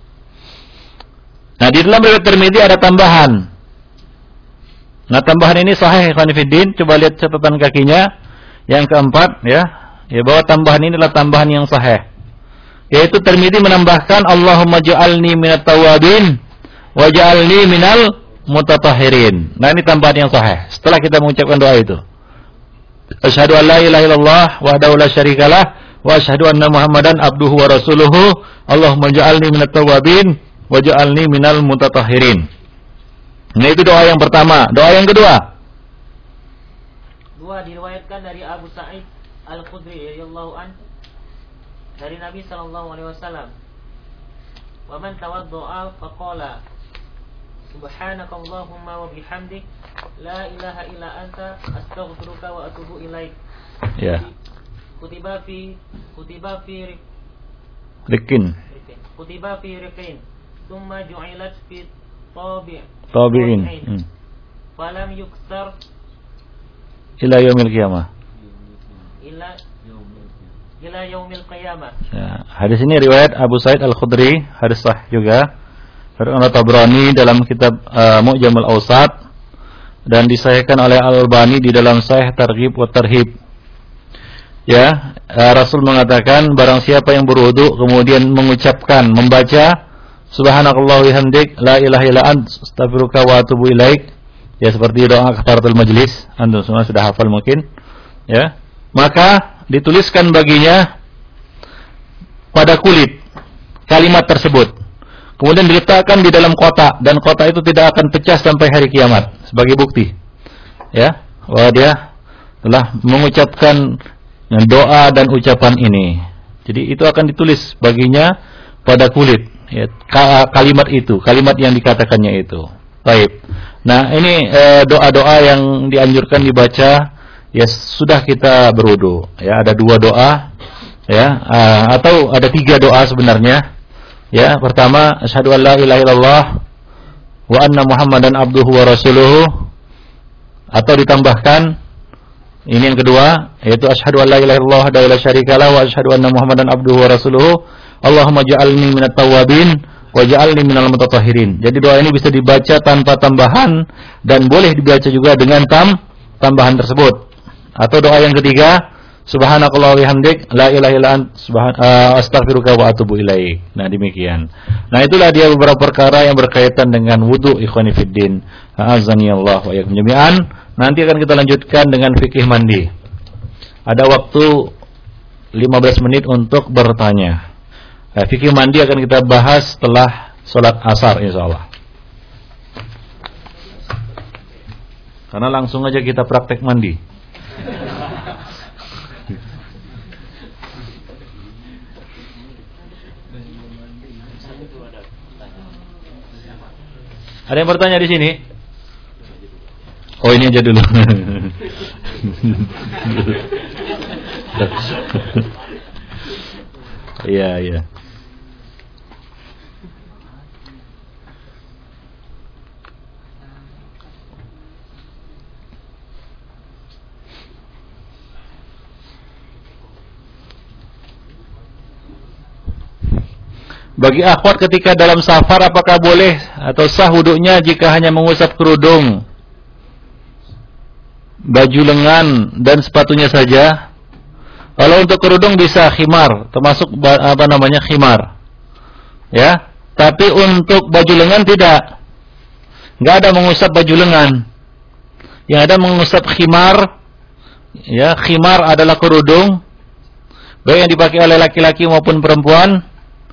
[SPEAKER 1] Nah, di dalam riwayat Tirmidzi ada tambahan. Nah, tambahan ini sahih Khonifuddin. Coba lihat catatan kakinya. Yang keempat, ya bahwa tambahan ini adalah tambahan yang sahih. Yaitu Tirmidzi menambahkan Allahumma ja'alni minat tawabin wa ja'alni minal mutatahhirin. Nah, ini tambahan yang sahih. Setelah kita mengucapkan doa itu. Asyhadu an la ilaha illallah wahdahu la syarikalah wa asyhadu anna Muhammadan abduhu wa rasuluhu. Allahumma ja'alni minat tawabin waj'alni minal mutatahhirin. Nah, itu doa yang pertama. Doa yang kedua.
[SPEAKER 2] Dua diriwayatkan dari Abu Sa'id Al-Khudri radhiyallahu an dari Nabi sallallahu alaihi wasallam. Wa man tawadda'a faqala subhanakallahumma wa bihamdik la ilaha illa anta astaghfiruka wa atubu ilaik.
[SPEAKER 1] Ya.
[SPEAKER 2] Kutiba fi
[SPEAKER 1] rikin.
[SPEAKER 2] Kutiba fi rikin. Thumma ju'ilat fi
[SPEAKER 1] tabi'in.
[SPEAKER 2] Falam yuksar
[SPEAKER 1] ila yaumil qiyamah.
[SPEAKER 2] Ila yaumil qiyamah.
[SPEAKER 1] Ya, hadis ini riwayat Abu Sa'id Al-Khudri, hadis sahih juga. Dari Tabrani dalam kitab Mu'jamul Awsat dan disahihkan oleh Al-Albani di dalam Sahih Targhib wa Tarhib. Ya, Rasul mengatakan barang siapa yang berwudu kemudian mengucapkan, membaca subhanakallah bihamdik la ilaha illa ant astaghfiruka wa atubu ilaik, ya seperti doa kafaratul majlis, antum semua sudah hafal mungkin, ya. Maka dituliskan baginya pada kulit kalimat tersebut. Kemudian diletakkan di dalam kotak dan kotak itu tidak akan pecah sampai hari kiamat sebagai bukti. Ya, bahwa dia telah mengucapkan doa dan ucapan ini. Jadi itu akan ditulis baginya pada kulit, ya, kalimat itu, kalimat yang dikatakannya itu. Baik. Nah, ini doa-doa yang dianjurkan dibaca ya sudah kita berwudu. Ya, ada 2 doa, ya, atau ada 3 doa sebenarnya. Ya, pertama asyhadu an la ilaha illallah wa anna Muhammadan abduhu wa rasuluhu, atau ditambahkan Ini yang kedua, yaitu asyhadu an la ilaha illallah wa la syarikalah wa asyhadu anna Muhammadan abduhu wa rasuluhu. Allahumma ja'alni minat tawwabin wa ja'alni minal mutatahhirin. Jadi doa ini bisa dibaca tanpa tambahan dan boleh dibaca juga dengan tambahan tersebut. Atau doa yang ketiga, subhanakallah wa bihamdik la ilaha illa anta astaghfiruka wa atubu ilaik. Nah, demikian. Nah, itulah dia beberapa perkara yang berkaitan dengan wudu, ikhwani fiddin. A'azzani Allah wa iyyakum jami'an. Nanti akan kita lanjutkan dengan fikih mandi. Ada waktu 15 menit untuk bertanya. Fikih mandi akan kita bahas setelah sholat asar insyaallah. Karena langsung aja kita praktek mandi. Ada yang bertanya di sini? Oh, ini aja dulu. Iya, iya. Bagi akhwat ketika dalam safar, apakah boleh atau sah wudunya jika hanya mengusap kerudung, baju lengan dan sepatunya saja? Kalau untuk kerudung bisa khimar, termasuk khimar. Ya, tapi untuk baju lengan tidak. Enggak ada mengusap baju lengan. Yang ada mengusap khimar. Ya, khimar adalah kerudung baik yang dipakai oleh laki-laki maupun perempuan.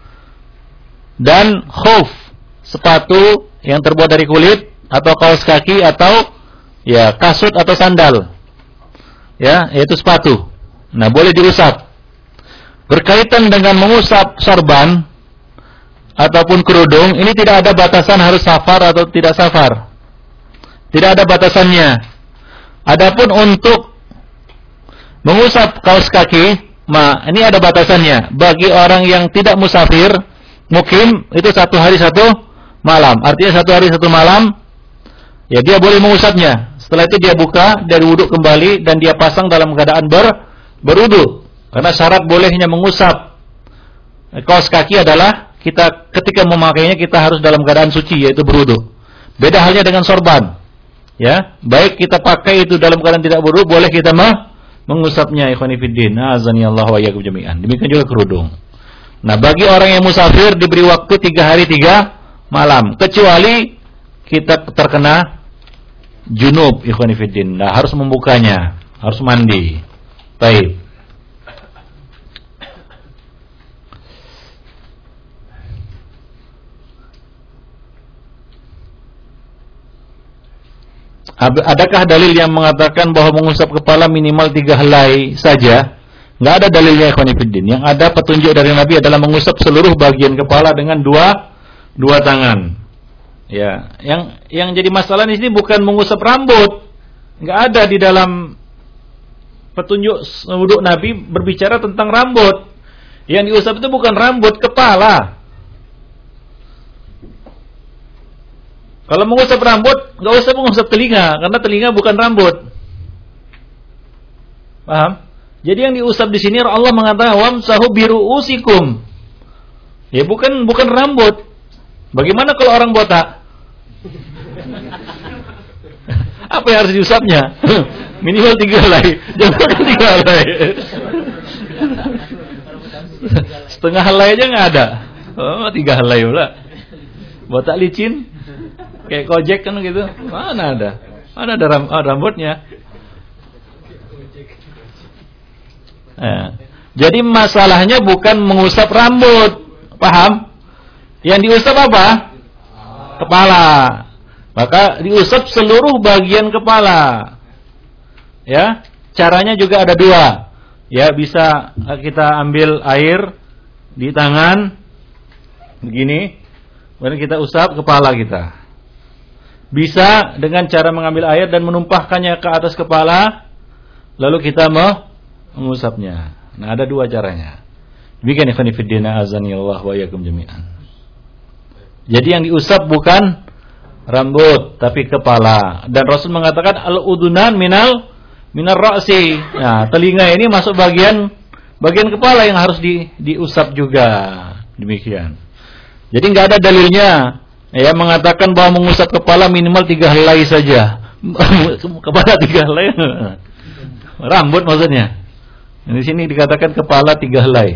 [SPEAKER 1] Dan khuf, sepatu yang terbuat dari kulit atau kaos kaki atau ya kasut atau sandal. Ya, yaitu sepatu. Nah, boleh diusap. Berkaitan dengan mengusap sorban ataupun kerudung, ini tidak ada batasan harus safar atau tidak safar. Tidak ada batasannya. Adapun untuk mengusap kaos kaki, ini ada batasannya. Bagi orang yang tidak musafir, mukim, itu 1 hari 1 malam. Artinya 1 hari 1 malam, ya dia boleh mengusapnya. Setelah itu dia buka dari wudhu kembali dan dia pasang dalam keadaan berwudhu. Karena syarat bolehnya mengusap kaos kaki adalah kita ketika memakainya kita harus dalam keadaan suci, yaitu berwudhu. Beda halnya dengan sorban. Ya, baik kita pakai itu dalam keadaan tidak berwudhu, boleh kita mengusapnya. Ikhwani fiddin, azani Allah wa iyyakum jami'an. Demikian juga kerudung. Nah, bagi orang yang musafir diberi waktu 3 hari 3 malam, kecuali kita terkena junub, ikhwani fiddin. Nah, harus membukanya, harus mandi. Baik. Adakah dalil yang mengatakan bahwa mengusap kepala minimal 3 helai saja? Nggak ada dalilnya, ikhwan fillah. Yang ada petunjuk dari Nabi adalah mengusap seluruh bagian kepala dengan dua tangan. Ya, yang jadi masalah di sini bukan mengusap rambut. Nggak ada di dalam petunjuk wudhu Nabi berbicara tentang rambut. Yang diusap itu bukan rambut, kepala. Kalau mengusap rambut, nggak usah mengusap telinga, karena telinga bukan rambut. Paham? Jadi yang diusap di sini Allah mengatakan wamsahu biruusikum. Ya bukan rambut. Bagaimana kalau orang botak? Apa yang harus diusapnya? Minimal 3 helai. Jangan 3 helai. Setengah helai aja nggak ada. Oh, 3 helai pula. Botak licin, kayak Kojek kan gitu. Mana ada? Mana ada rambutnya? Jadi masalahnya bukan mengusap rambut, paham? Yang diusap apa? Kepala. Maka diusap seluruh bagian kepala. Ya, caranya juga ada 2. Ya, bisa kita ambil air di tangan begini, kemudian kita usap kepala kita. Bisa dengan cara mengambil air dan menumpahkannya ke atas kepala, lalu kita mengusapnya. Nah, ada 2 caranya. Demikian ikhwan fillah azani Allah wa iyyakum jami'an. Jadi yang diusap bukan rambut tapi kepala. Dan Rasul mengatakan al-udunan minar ra'si. Nah, telinga ini masuk bagian kepala yang harus diusap juga. Demikian. Jadi nggak ada dalilnya ya mengatakan bahwa mengusap kepala minimal 3 helai saja. Kepala 3 helai. Rambut maksudnya. Di sini dikatakan kepala 3 helai.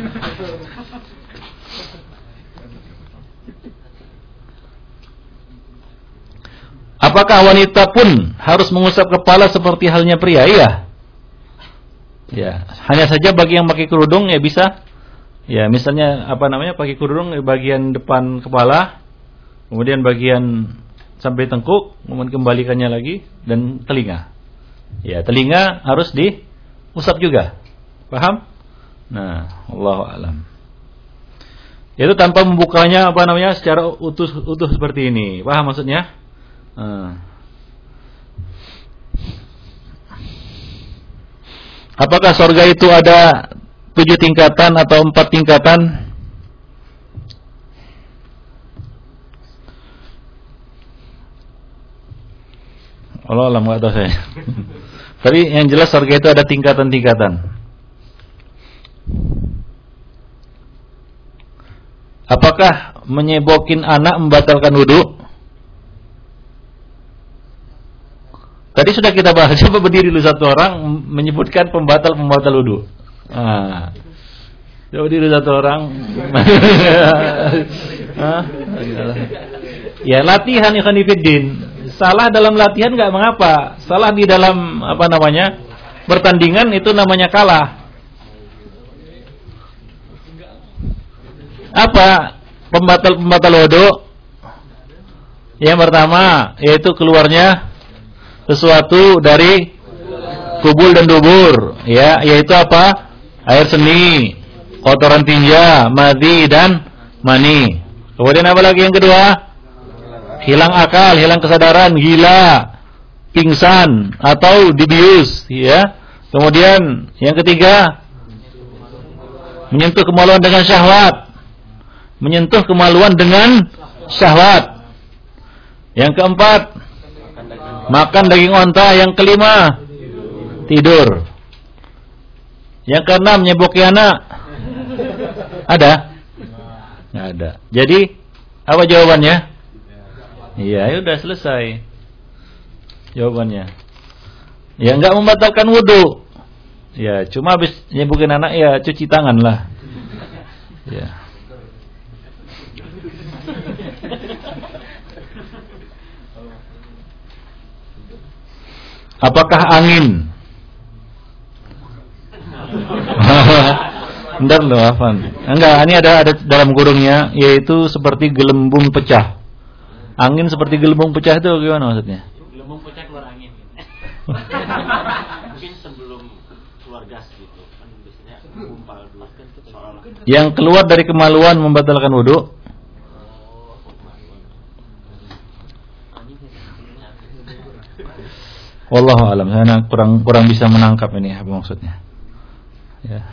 [SPEAKER 1] Apakah wanita pun harus mengusap kepala seperti halnya pria? Iya. Ya, hanya saja bagi yang pakai kerudung ya bisa. Ya, misalnya pakai kerudung bagian depan kepala, kemudian bagian sampai tengkuk, kemudian kembalikannya lagi dan telinga. Ya, telinga harus diusap juga. Paham? Nah, Allahu a'lam. Itu tanpa membukanya secara utuh seperti ini. Paham maksudnya? Apakah surga itu ada 7 tingkatan atau 4 tingkatan? Allah alam, nggak tahu saya. Tapi yang jelas surga itu ada tingkatan-tingkatan. Apakah menyebokin anak membatalkan wudu? Tadi sudah kita bahas. Coba berdiri dulu satu orang menyebutkan pembatal wudu. Coba berdiri satu orang. Ya, latihan ikhwan fillah. Salah dalam latihan enggak mengapa. Salah di dalam pertandingan itu namanya kalah. Apa pembatal wudu? Yang pertama yaitu keluarnya sesuatu dari kubul dan dubur, ya, yaitu apa? Air seni, kotoran tinja, madhi dan mani. Kemudian apa lagi yang kedua? Hilang akal, hilang kesadaran, gila, pingsan atau dibius, ya. Kemudian yang ketiga, menyentuh kemaluan dengan syahwat. Menyentuh kemaluan dengan syahwat. Yang keempat, makan daging onta. Yang kelima, tidur. Yang keenam, nyeboki anak. Ada? Nggak ada. Jadi apa jawabannya? Iya, udah selesai jawabannya. Ya, nggak membatalkan wudu. Ya, cuma habis nyebokin anak ya cuci tangan lah. Ya. Apakah angin? Bentar loh, Afan. Enggak, ini ada dalam kurungnya, yaitu seperti gelembung pecah. Angin seperti gelembung pecah itu gimana maksudnya?
[SPEAKER 2] Gelembung pecah keluar angin. Mungkin sebelum keluar gas gitu. Kan biasanya gumpal dulu kan seolah-olah.
[SPEAKER 1] Yang keluar dari kemaluan membatalkan wudu? Wallahu alam, saya kurang bisa menangkap ini apa maksudnya. Ya.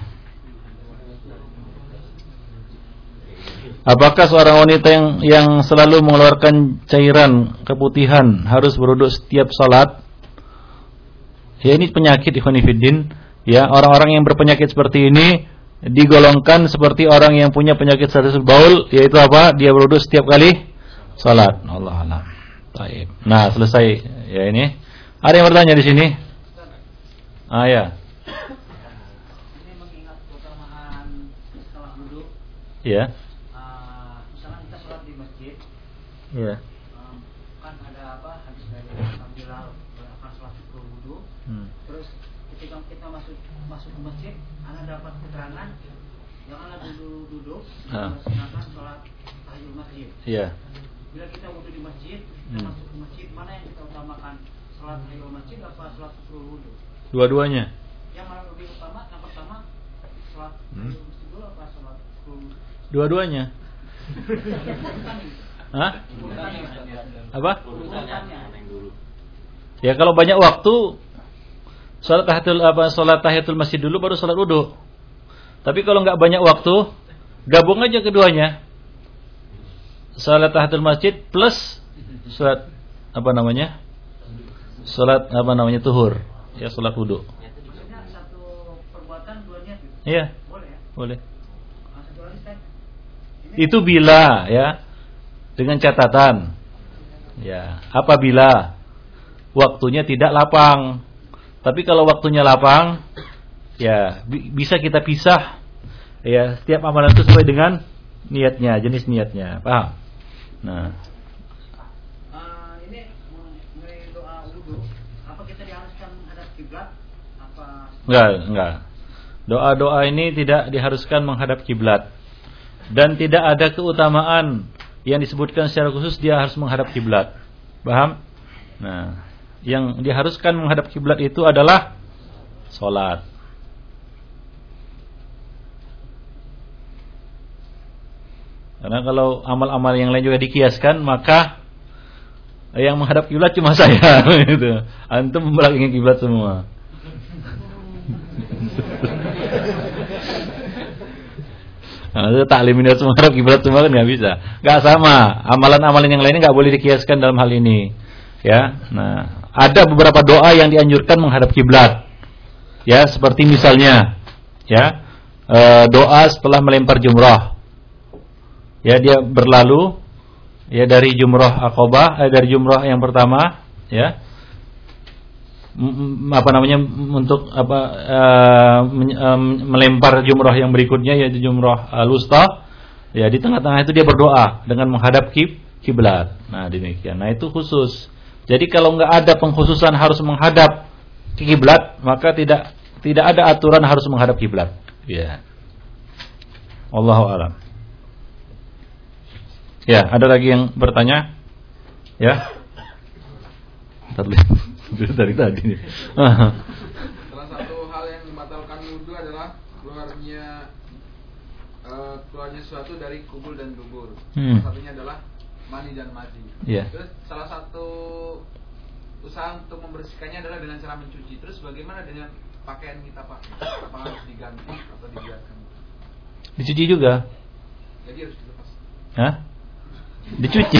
[SPEAKER 1] Apakah seorang wanita yang selalu mengeluarkan cairan keputihan harus berwudu setiap salat? Ya, ini penyakit ikhwan fillah. Ya, orang-orang yang berpenyakit seperti ini digolongkan seperti orang yang punya penyakit status baul, yaitu apa? Dia berwudu setiap kali salat. Allah alam. Baik. Nah, selesai ya ini. Ada yang bertanya di sini? Ya.
[SPEAKER 3] Ini mengingat keutamaan setelah wudu.
[SPEAKER 1] Ya.
[SPEAKER 3] Misalnya kita sholat di masjid.
[SPEAKER 1] Ya.
[SPEAKER 3] Kan ada hadis dari Bilal akan sholat wudu. Terus ketika kita masuk ke masjid, Anda dapat keterangan yang Anda duduk melaksanakan sholat tahiyatul masjid.
[SPEAKER 1] Iya.
[SPEAKER 3] Bila kita wudu di masjid, kita masuk ke masjid, mana yang kita utamakan? Sholat tahiyatul masjid apa sholat wudu?
[SPEAKER 1] Dua-duanya.
[SPEAKER 3] Yang mana lebih utama? Yang pertama sholat tahiyatul masjid dulu apa sholat wudu?
[SPEAKER 1] Dua-duanya. Hah? Apa? Ya, kalau banyak waktu sholat tahiyatul masjid dulu baru sholat wudu. Tapi kalau nggak banyak waktu, gabung aja keduanya. Sholat tahiyatul masjid plus sholat Sholat tuhur. Ya, salat wudu.
[SPEAKER 3] Maksudnya satu perbuatan dua niat gitu?
[SPEAKER 1] Iya.
[SPEAKER 3] Boleh ya?
[SPEAKER 1] Boleh.
[SPEAKER 3] Satu lagi Ustaz.
[SPEAKER 1] Itu bila ya, dengan catatan ya, apabila waktunya tidak lapang. Tapi kalau waktunya lapang ya bisa kita pisah ya, setiap amalan itu sesuai dengan niatnya, jenis niatnya. Paham? Nah,
[SPEAKER 3] ini mengenai doa wudu, apa kita diharuskan menghadap kiblat? Apa?
[SPEAKER 1] enggak. Doa-doa ini tidak diharuskan menghadap kiblat. Dan tidak ada keutamaan yang disebutkan secara khusus dia harus menghadap kiblat. Paham? Nah, yang diharuskan menghadap kiblat itu adalah salat. Karena kalau amal-amal yang lain juga dikiaskan, maka yang menghadap kiblat cuma saya gitu. Antum membelakangi kiblat semua. Nah, itu taklim ini harus menghadap kiblat semua kan nggak bisa. Nggak sama. Amalan-amalan yang lainnya nggak boleh dikiaskan dalam hal ini. Ya. Nah, ada beberapa doa yang dianjurkan menghadap kiblat. Ya, seperti misalnya ya, doa setelah melempar jumrah. Ya, dia berlalu ya dari jumrah Aqabah, dari jumrah yang pertama ya. Untuk melempar jumrah yang berikutnya yaitu jumrah al-wusta. Ya, di tengah-tengah itu dia berdoa dengan menghadap kiblat. Nah, demikian. Nah, itu khusus. Jadi kalau enggak ada pengkhususan harus menghadap kiblat, maka tidak ada aturan harus menghadap kiblat. Ya. Wallahu a'lam. Ya, ada lagi yang bertanya? Ya. Dari tadi nih.
[SPEAKER 4] Salah satu hal yang membatalkan wudu adalah keluarnya sesuatu dari kubul dan dubur. Salah satunya adalah mani dan madhi.
[SPEAKER 1] Yeah.
[SPEAKER 4] Terus salah satu usaha untuk membersihkannya adalah dengan cara mencuci. Terus bagaimana dengan pakaian kita pakai? Apakah harus diganti atau dibiarkan?
[SPEAKER 1] Dicuci juga.
[SPEAKER 4] Jadi harus dilepas.
[SPEAKER 1] Hah? Dicuci.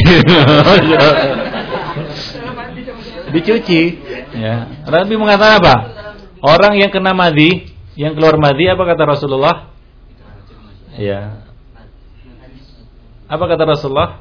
[SPEAKER 1] Dicuci. Ya. Nabi mengatakan apa? Orang yang kena madhi, yang keluar madhi, apa kata Rasulullah? Ya. Apa kata Rasulullah?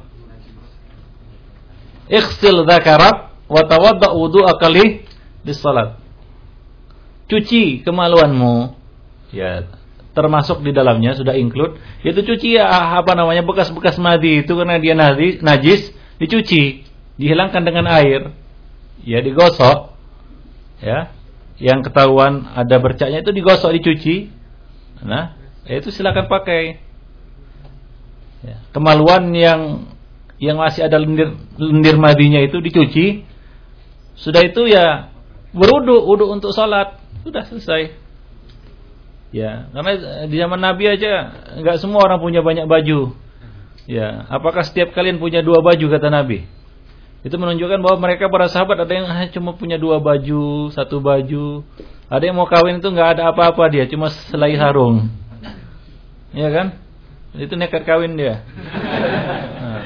[SPEAKER 1] Ighsil dzakarak wa tawadda wudu'aka lis-salat. Cuci kemaluanmu. Ya, termasuk di dalamnya sudah include, yaitu cuci bekas-bekas madhi itu, karena dia najis, dicuci, dihilangkan dengan air. Ya, digosok. Ya. Yang ketahuan ada bercaknya itu digosok, dicuci. Nah, itu silakan pakai. Ya. Kemaluan yang masih ada lendir madinya itu dicuci. Sudah itu ya wudu untuk salat, sudah selesai. Ya, karena di zaman Nabi aja enggak semua orang punya banyak baju. Ya, apakah setiap kalian punya 2 baju kata Nabi? Itu menunjukkan bahwa mereka para sahabat ada yang cuma punya 2 baju, 1 baju. Ada yang mau kawin itu enggak ada apa-apa, dia cuma selai sarung. Iya kan? Itu nekat kawin dia. Nah.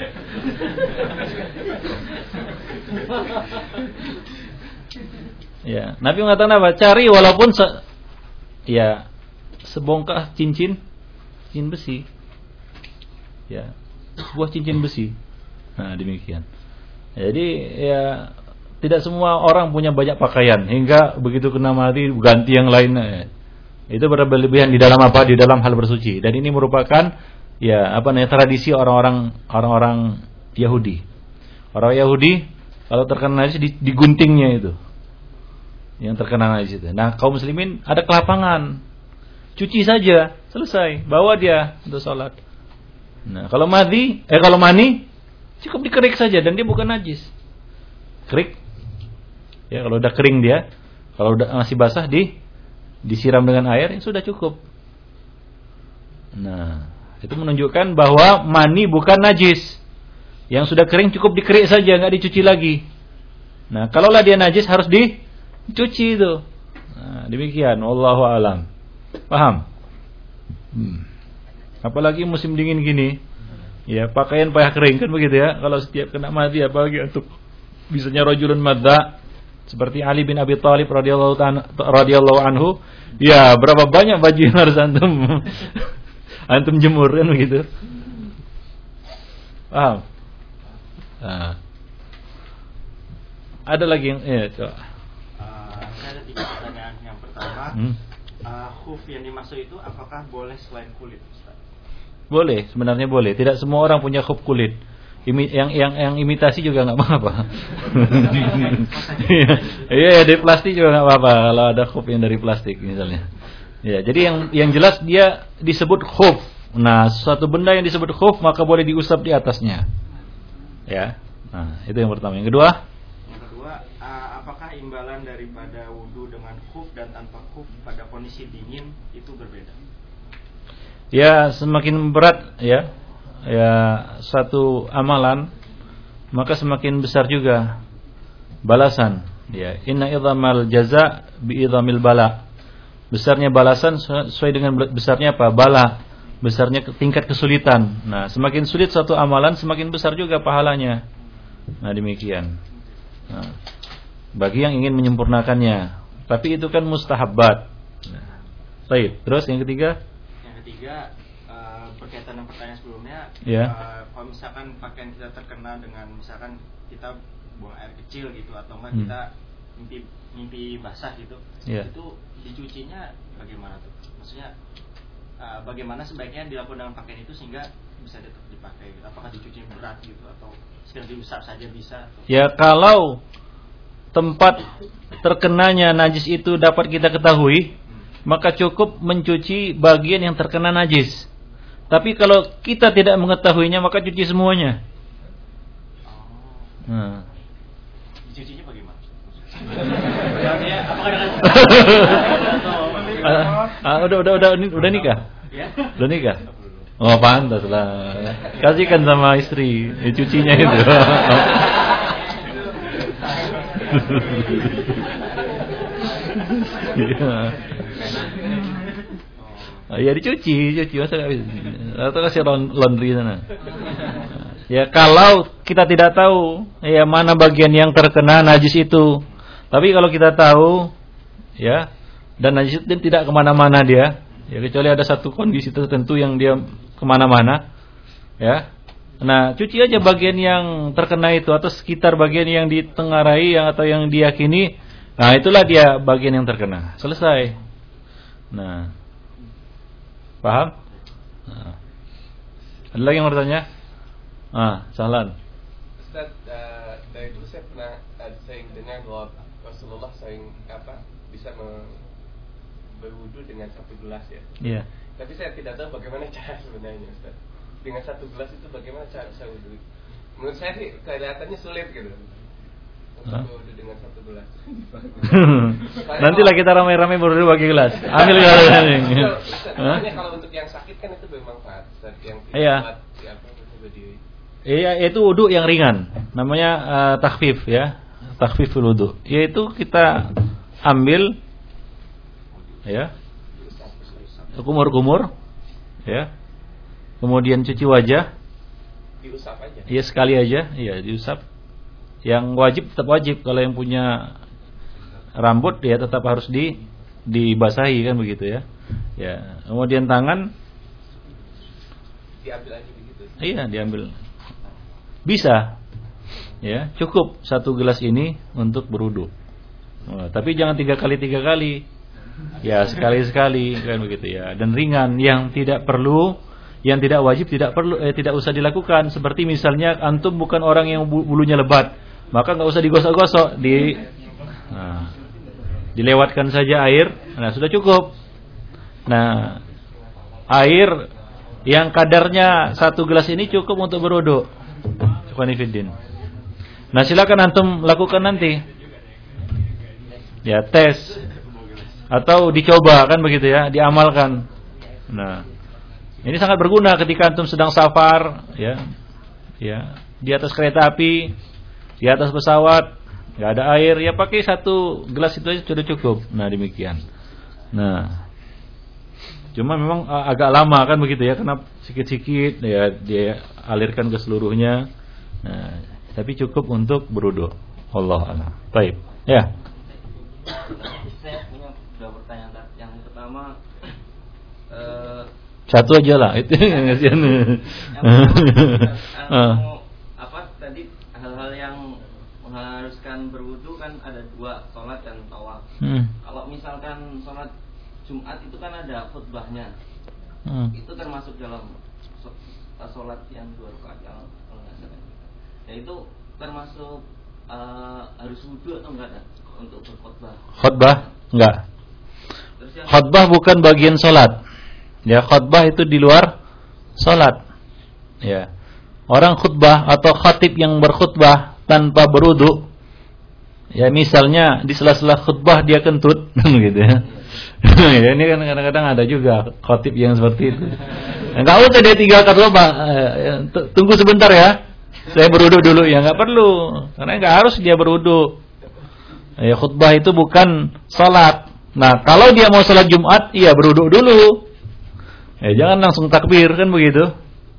[SPEAKER 1] Ya, Nabi mengatakan apa? Cari walaupun sebongkah cincin besi. Ya, sebuah cincin besi. Nah, demikian. Jadi ya tidak semua orang punya banyak pakaian hingga begitu kena mati ganti yang lain. Itu berlebihan di dalam apa? Di dalam hal bersuci. Dan ini merupakan tradisi orang-orang Yahudi. Orang Yahudi kalau terkena najis diguntingnya itu. Yang terkena najis itu. Nah, kaum muslimin ada kelapangan. Cuci saja, selesai. Bawa dia untuk salat. Nah, kalau mani cukup dikerik saja dan dia bukan najis. Kerik. Ya, kalau udah kering dia, kalau udah masih basah disiram dengan air, ya sudah cukup. Nah, itu menunjukkan bahwa mani bukan najis. Yang sudah kering cukup dikerik saja, enggak dicuci lagi. Nah, kalaulah dia najis harus dicuci itu. Nah, demikian, wallahu alam. Paham? Apalagi musim dingin gini. Ya, pakaian payah kering kan begitu ya. Kalau setiap kena mati apalagi untuk bisanya rajulun madza Seperti Ali bin Abi Thalib radhiyallahu anhu, ya berapa banyak baju yang harus antum jemur kan begitu. Paham? Nah. Ada lagi yang coba.
[SPEAKER 5] Saya ada 3 pertanyaan. Yang pertama, khuf yang dimaksud itu apakah boleh selain kulit, Ustaz?
[SPEAKER 1] Boleh, sebenarnya boleh. Tidak semua orang punya khuf kulit. Yang imitasi juga nggak apa-apa. Iya, dari plastik juga nggak apa-apa kalau ada khuf yang dari plastik misalnya. Ya, jadi yang jelas dia disebut khuf. Nah, suatu benda yang disebut khuf maka boleh diusap di atasnya. Ya. Nah, itu yang pertama. Yang kedua,
[SPEAKER 5] apakah imbalan daripada wudu dengan khuf dan tanpa khuf pada kondisi dingin itu berbeda?
[SPEAKER 1] Ya, semakin berat ya satu amalan maka semakin besar juga balasan. Ya, inna idzamal jaza bi idzamil bala. Besarnya balasan sesuai dengan besarnya apa? Bala. Besarnya tingkat kesulitan. Nah, semakin sulit suatu amalan semakin besar juga pahalanya. Nah, demikian. Nah, bagi yang ingin menyempurnakannya. Tapi itu kan mustahabbat. Nah, baik. Terus yang ketiga?
[SPEAKER 5] Yang ketiga berkaitan dengan pertanyaan sebelumnya, kalau misalkan pakaian kita terkena dengan misalkan kita buang air kecil gitu atau enggak kita mimpi basah gitu, itu dicucinya bagaimana tuh? Maksudnya bagaimana sebaiknya dilakukan dengan pakaian itu sehingga bisa tetap dipakai gitu? Apakah dicuci berat gitu atau sekedar diusap saja bisa? Atau...
[SPEAKER 1] Ya, kalau tempat terkenanya najis itu dapat kita ketahui, maka cukup mencuci bagian yang terkena najis. Tapi kalau kita tidak mengetahuinya maka cuci semuanya. Nah.
[SPEAKER 5] Dicucinya bagaimana?
[SPEAKER 1] Udah nikah? Udah nikah? Oh, pantas lah. Kasihkan sama istri cucinya itu. Ya dicuci masa nggak bisa? Atau kasih laundry sana. Ya kalau kita tidak tahu ya mana bagian yang terkena najis itu, tapi kalau kita tahu ya dan najis itu tidak kemana-mana dia, ya kecuali ada satu kondisi tertentu yang dia kemana-mana, ya. Nah cuci aja bagian yang terkena itu atau sekitar bagian yang ditengarai atau yang diyakini, nah itulah dia bagian yang terkena. Selesai. Nah. Paham? Nah. Ada lagi yang bertanya? Salan.
[SPEAKER 6] Ustaz, dari dulu saya pernah sering dengar bahwa Rasulullah sering bisa berwudu dengan satu gelas ya.
[SPEAKER 1] Iya.
[SPEAKER 6] Tapi saya tidak tahu bagaimana cara sebenarnya Ustaz. Dengan satu gelas itu bagaimana cara saya wudu? Menurut saya sih kelihatannya sulit gitu. Wudu dengan satu gelas.
[SPEAKER 1] Nantilah kita ramai-ramai berwudu pakai gelas. Ambil gelas ini.
[SPEAKER 6] Kalau untuk yang sakit kan itu bermanfaat. Yang
[SPEAKER 1] iya. Iya, itu wudu yang ringan. Namanya takhfif ya. Takhfiful wudu. Yaitu kita ambil ya. Kumur-kumur ya. Kemudian cuci wajah.
[SPEAKER 6] Diusap aja.
[SPEAKER 1] Iya, sekali aja. Iya, diusap. Yang wajib tetap wajib, kalau yang punya rambut ya tetap harus dibasahi kan begitu ya. Ya, kemudian tangan
[SPEAKER 6] diambil aja begitu.
[SPEAKER 1] Iya, diambil. Bisa. Ya, cukup satu gelas ini untuk berwudu. Tapi jangan 3 kali. Ya, sekali-sekali kan begitu ya. Dan ringan, yang tidak perlu, yang tidak wajib tidak usah dilakukan. Seperti misalnya antum bukan orang yang bulunya lebat, maka nggak usah digosok-gosok, dilewatkan saja air, nah sudah cukup. Nah, air yang kadarnya 1 gelas ini cukup untuk berwudu. Ikhwanifiddin. Nah, silakan antum lakukan nanti. Ya, tes atau dicoba kan begitu ya, diamalkan. Nah, ini sangat berguna ketika antum sedang safar, ya, di atas kereta api, di atas pesawat, nggak ada air, ya pakai 1 gelas itu aja sudah cukup. Nah demikian. Nah, cuma memang agak lama kan begitu ya, karena sikit-sikit ya dia alirkan ke seluruhnya. Nah, tapi cukup untuk berwudu. Wallahu a'lam. Baik. Ya.
[SPEAKER 5] Saya punya dua pertanyaan. Yang pertama,
[SPEAKER 1] satu aja lah itu yang kasihan.
[SPEAKER 5] Apa tadi hal-hal yang mengharuskan berwudu kan ada dua, sholat dan tawaf. Kalau misalkan sholat Jumat itu kan ada khutbahnya. Itu termasuk dalam sholat yang 2 rakaat yang ya itu termasuk harus wudu atau enggak untuk berkhutbah?
[SPEAKER 1] Khutbah enggak. Khutbah bukan bagian sholat. Ya, khutbah itu di luar sholat. Ya, orang khutbah atau khatib yang berkhutbah tanpa berwudu, ya misalnya di sela-sela khutbah dia kentut, gitu ya. Ya, ini kan kadang-kadang ada juga khatib yang seperti itu. Enggak usah dia 3 rakaat dulu, Pak. Tunggu sebentar ya. Saya berwudu dulu, ya enggak perlu. Karena enggak harus dia berwudu. Ya, khutbah itu bukan salat. Nah, kalau dia mau salat Jumat, iya berwudu dulu. Ya, jangan langsung takbir kan begitu.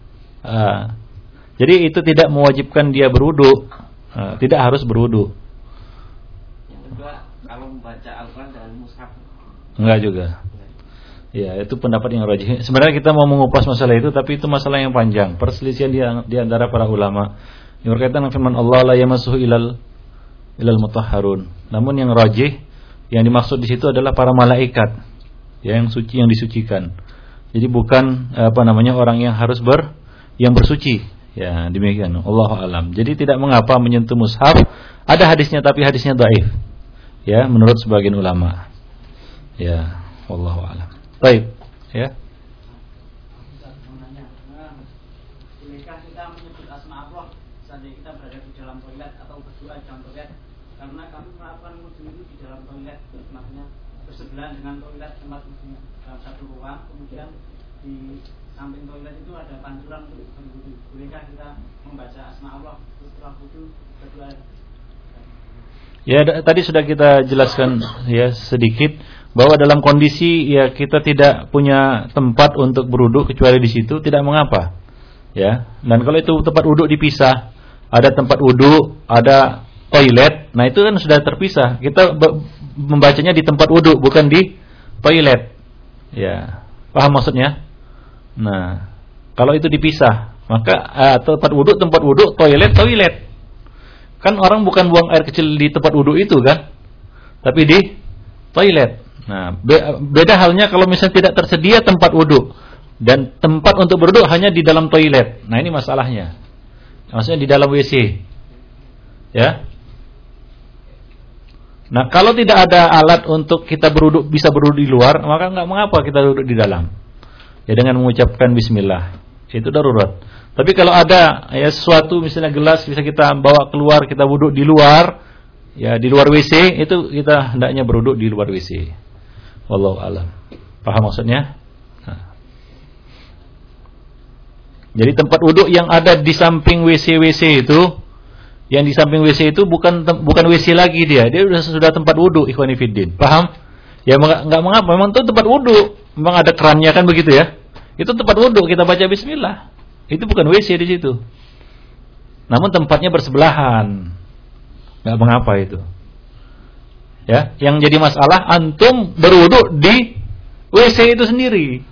[SPEAKER 1] Jadi itu tidak mewajibkan dia berwudu. Tidak harus berwudu.
[SPEAKER 5] Yang kedua, kalau membaca Al-Qur'an dengan mushaf.
[SPEAKER 1] Enggak juga. Ya, itu pendapat yang rajih. Sebenarnya kita mau mengupas masalah itu, tapi itu masalah yang panjang. Perselisihan di antara para ulama yang berkaitan dengan firman Allah, la yamassuhu ilal mutahharun. Namun yang rajih, yang dimaksud di situ adalah para malaikat, ya, yang suci, yang disucikan. Jadi bukan orang yang harus yang bersuci. Ya, demikian. Allahu a'lam. Jadi tidak mengapa menyentuh mushaf. Ada hadisnya, tapi hadisnya dhaif. Ya, menurut sebagian ulama. Ya, wallahu a'lam. Baik, ya.
[SPEAKER 3] Bolehkah kita menyebut asma Allah seandainya kita berada di dalam toilet atau berdoa di dalam toilet? Karena kami melakukan wudu itu di dalam toilet, maksudnya bersebelahan dengan toilet tempat wudu dalam satu ruang, kemudian di samping toilet itu ada pancuran untuk berwudu. Bolehkah kita membaca asma Allah setelah wudu berdoa?
[SPEAKER 1] Ya, tadi sudah kita jelaskan ya sedikit bahwa dalam kondisi ya kita tidak punya tempat untuk berwudu kecuali di situ, tidak mengapa. Ya. Dan kalau itu tempat wudu dipisah, ada tempat wudu, ada toilet, nah itu kan sudah terpisah. Kita membacanya di tempat wudu, bukan di toilet. Ya. Paham maksudnya? Nah, kalau itu dipisah, maka tempat wudu, toilet. Kan orang bukan buang air kecil di tempat wudu itu kan, tapi di toilet. Nah, beda halnya kalau misalnya tidak tersedia tempat wudu dan tempat untuk berwudu hanya di dalam toilet. Nah, ini masalahnya. Maksudnya di dalam WC. Ya. Nah, kalau tidak ada alat untuk kita berwudu, bisa berwudu di luar, maka enggak mengapa kita duduk di dalam. Ya, dengan mengucapkan bismillah. Itu darurat. Tapi kalau ada ya sesuatu misalnya gelas bisa kita bawa keluar, kita wudu di luar, ya di luar WC, itu kita hendaknya berwudu di luar WC. Wallahu a'lam. Paham maksudnya? Nah. Jadi tempat wudu yang ada di samping WC itu, yang di samping WC itu bukan WC lagi dia sudah tempat wudu, ikhwani fiddin. Paham? Ya enggak mengapa, memang itu tempat wudu. Memang ada kerannya kan begitu ya. Itu tempat wudu, kita baca bismillah. Itu bukan WC di situ. Namun tempatnya bersebelahan. Enggak mengapa itu. Ya, yang jadi masalah antum berwudu di WC itu sendiri.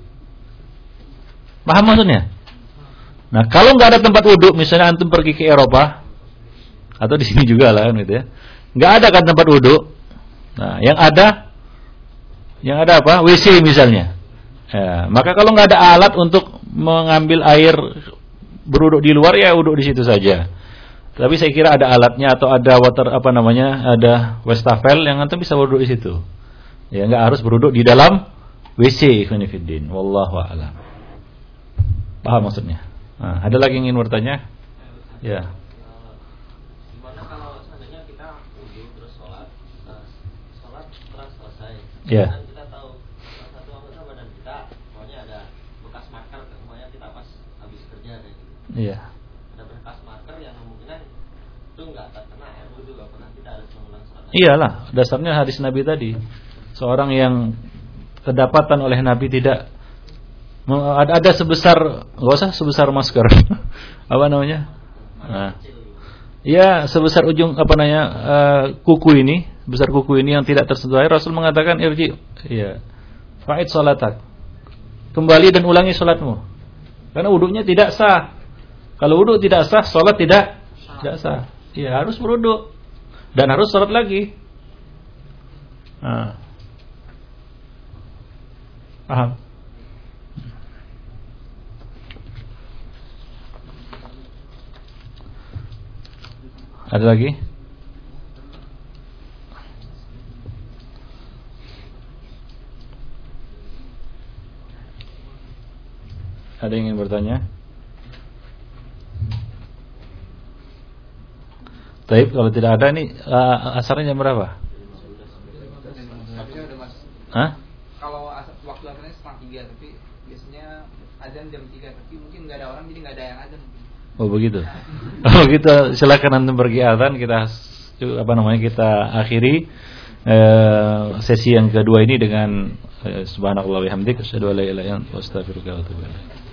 [SPEAKER 1] Paham maksudnya? Nah, kalau enggak ada tempat wudu, misalnya antum pergi ke Eropa atau di sini juga lah gitu ya. Enggak ada kan tempat wudu. Nah, yang ada apa? WC misalnya. Ya, maka kalau nggak ada alat untuk mengambil air berwudu di luar, ya wudu di situ saja. Tapi saya kira ada alatnya atau ada ada wastafel yang antum bisa wudu di situ. Ya, nggak harus berwudu di dalam WC, ikhwani fiddin. Wallahu a'lam. Paham maksudnya? Nah, ada lagi yang ingin bertanya? Ya.
[SPEAKER 5] Gimana kalau seandainya kita wudu terus sholat terus selesai?
[SPEAKER 1] Ya. Iya.
[SPEAKER 5] Ada bekas marker yang kemungkinan itu nggak terkena air wudu, apakah kita harus mengulang sholat?
[SPEAKER 1] Iyalah, dasarnya hadis Nabi tadi. Seorang yang kedapatan oleh Nabi tidak ada sebesar, nggak usah sebesar masker. Apa namanya? Nah, Ya, sebesar ujung kuku ini, besar kuku ini yang tidak tersentuh air, Rasul mengatakan irji, ya, fa'id salatak. Kembali dan ulangi salatmu. Karena wudunya tidak sah. Kalau wudu tidak sah, salat tidak sah. Ya, harus berwudu dan harus salat lagi. Nah. Paham? Ada lagi? Ada yang ingin bertanya? Taib, kalau tidak ada nih asarnya jam berapa? Hah?
[SPEAKER 4] Kalau waktu asarnya setengah 3, tapi biasanya azan jam 3, tapi mungkin nggak ada orang jadi nggak ada yang azan. Oh begitu. Oh gitu. Silakan antum pergi azan, kita kita akhiri sesi yang kedua ini dengan subhanallah wa bihamdik asyhadu an la ilaha illa anta astaghfiruka wa atubu ilaik.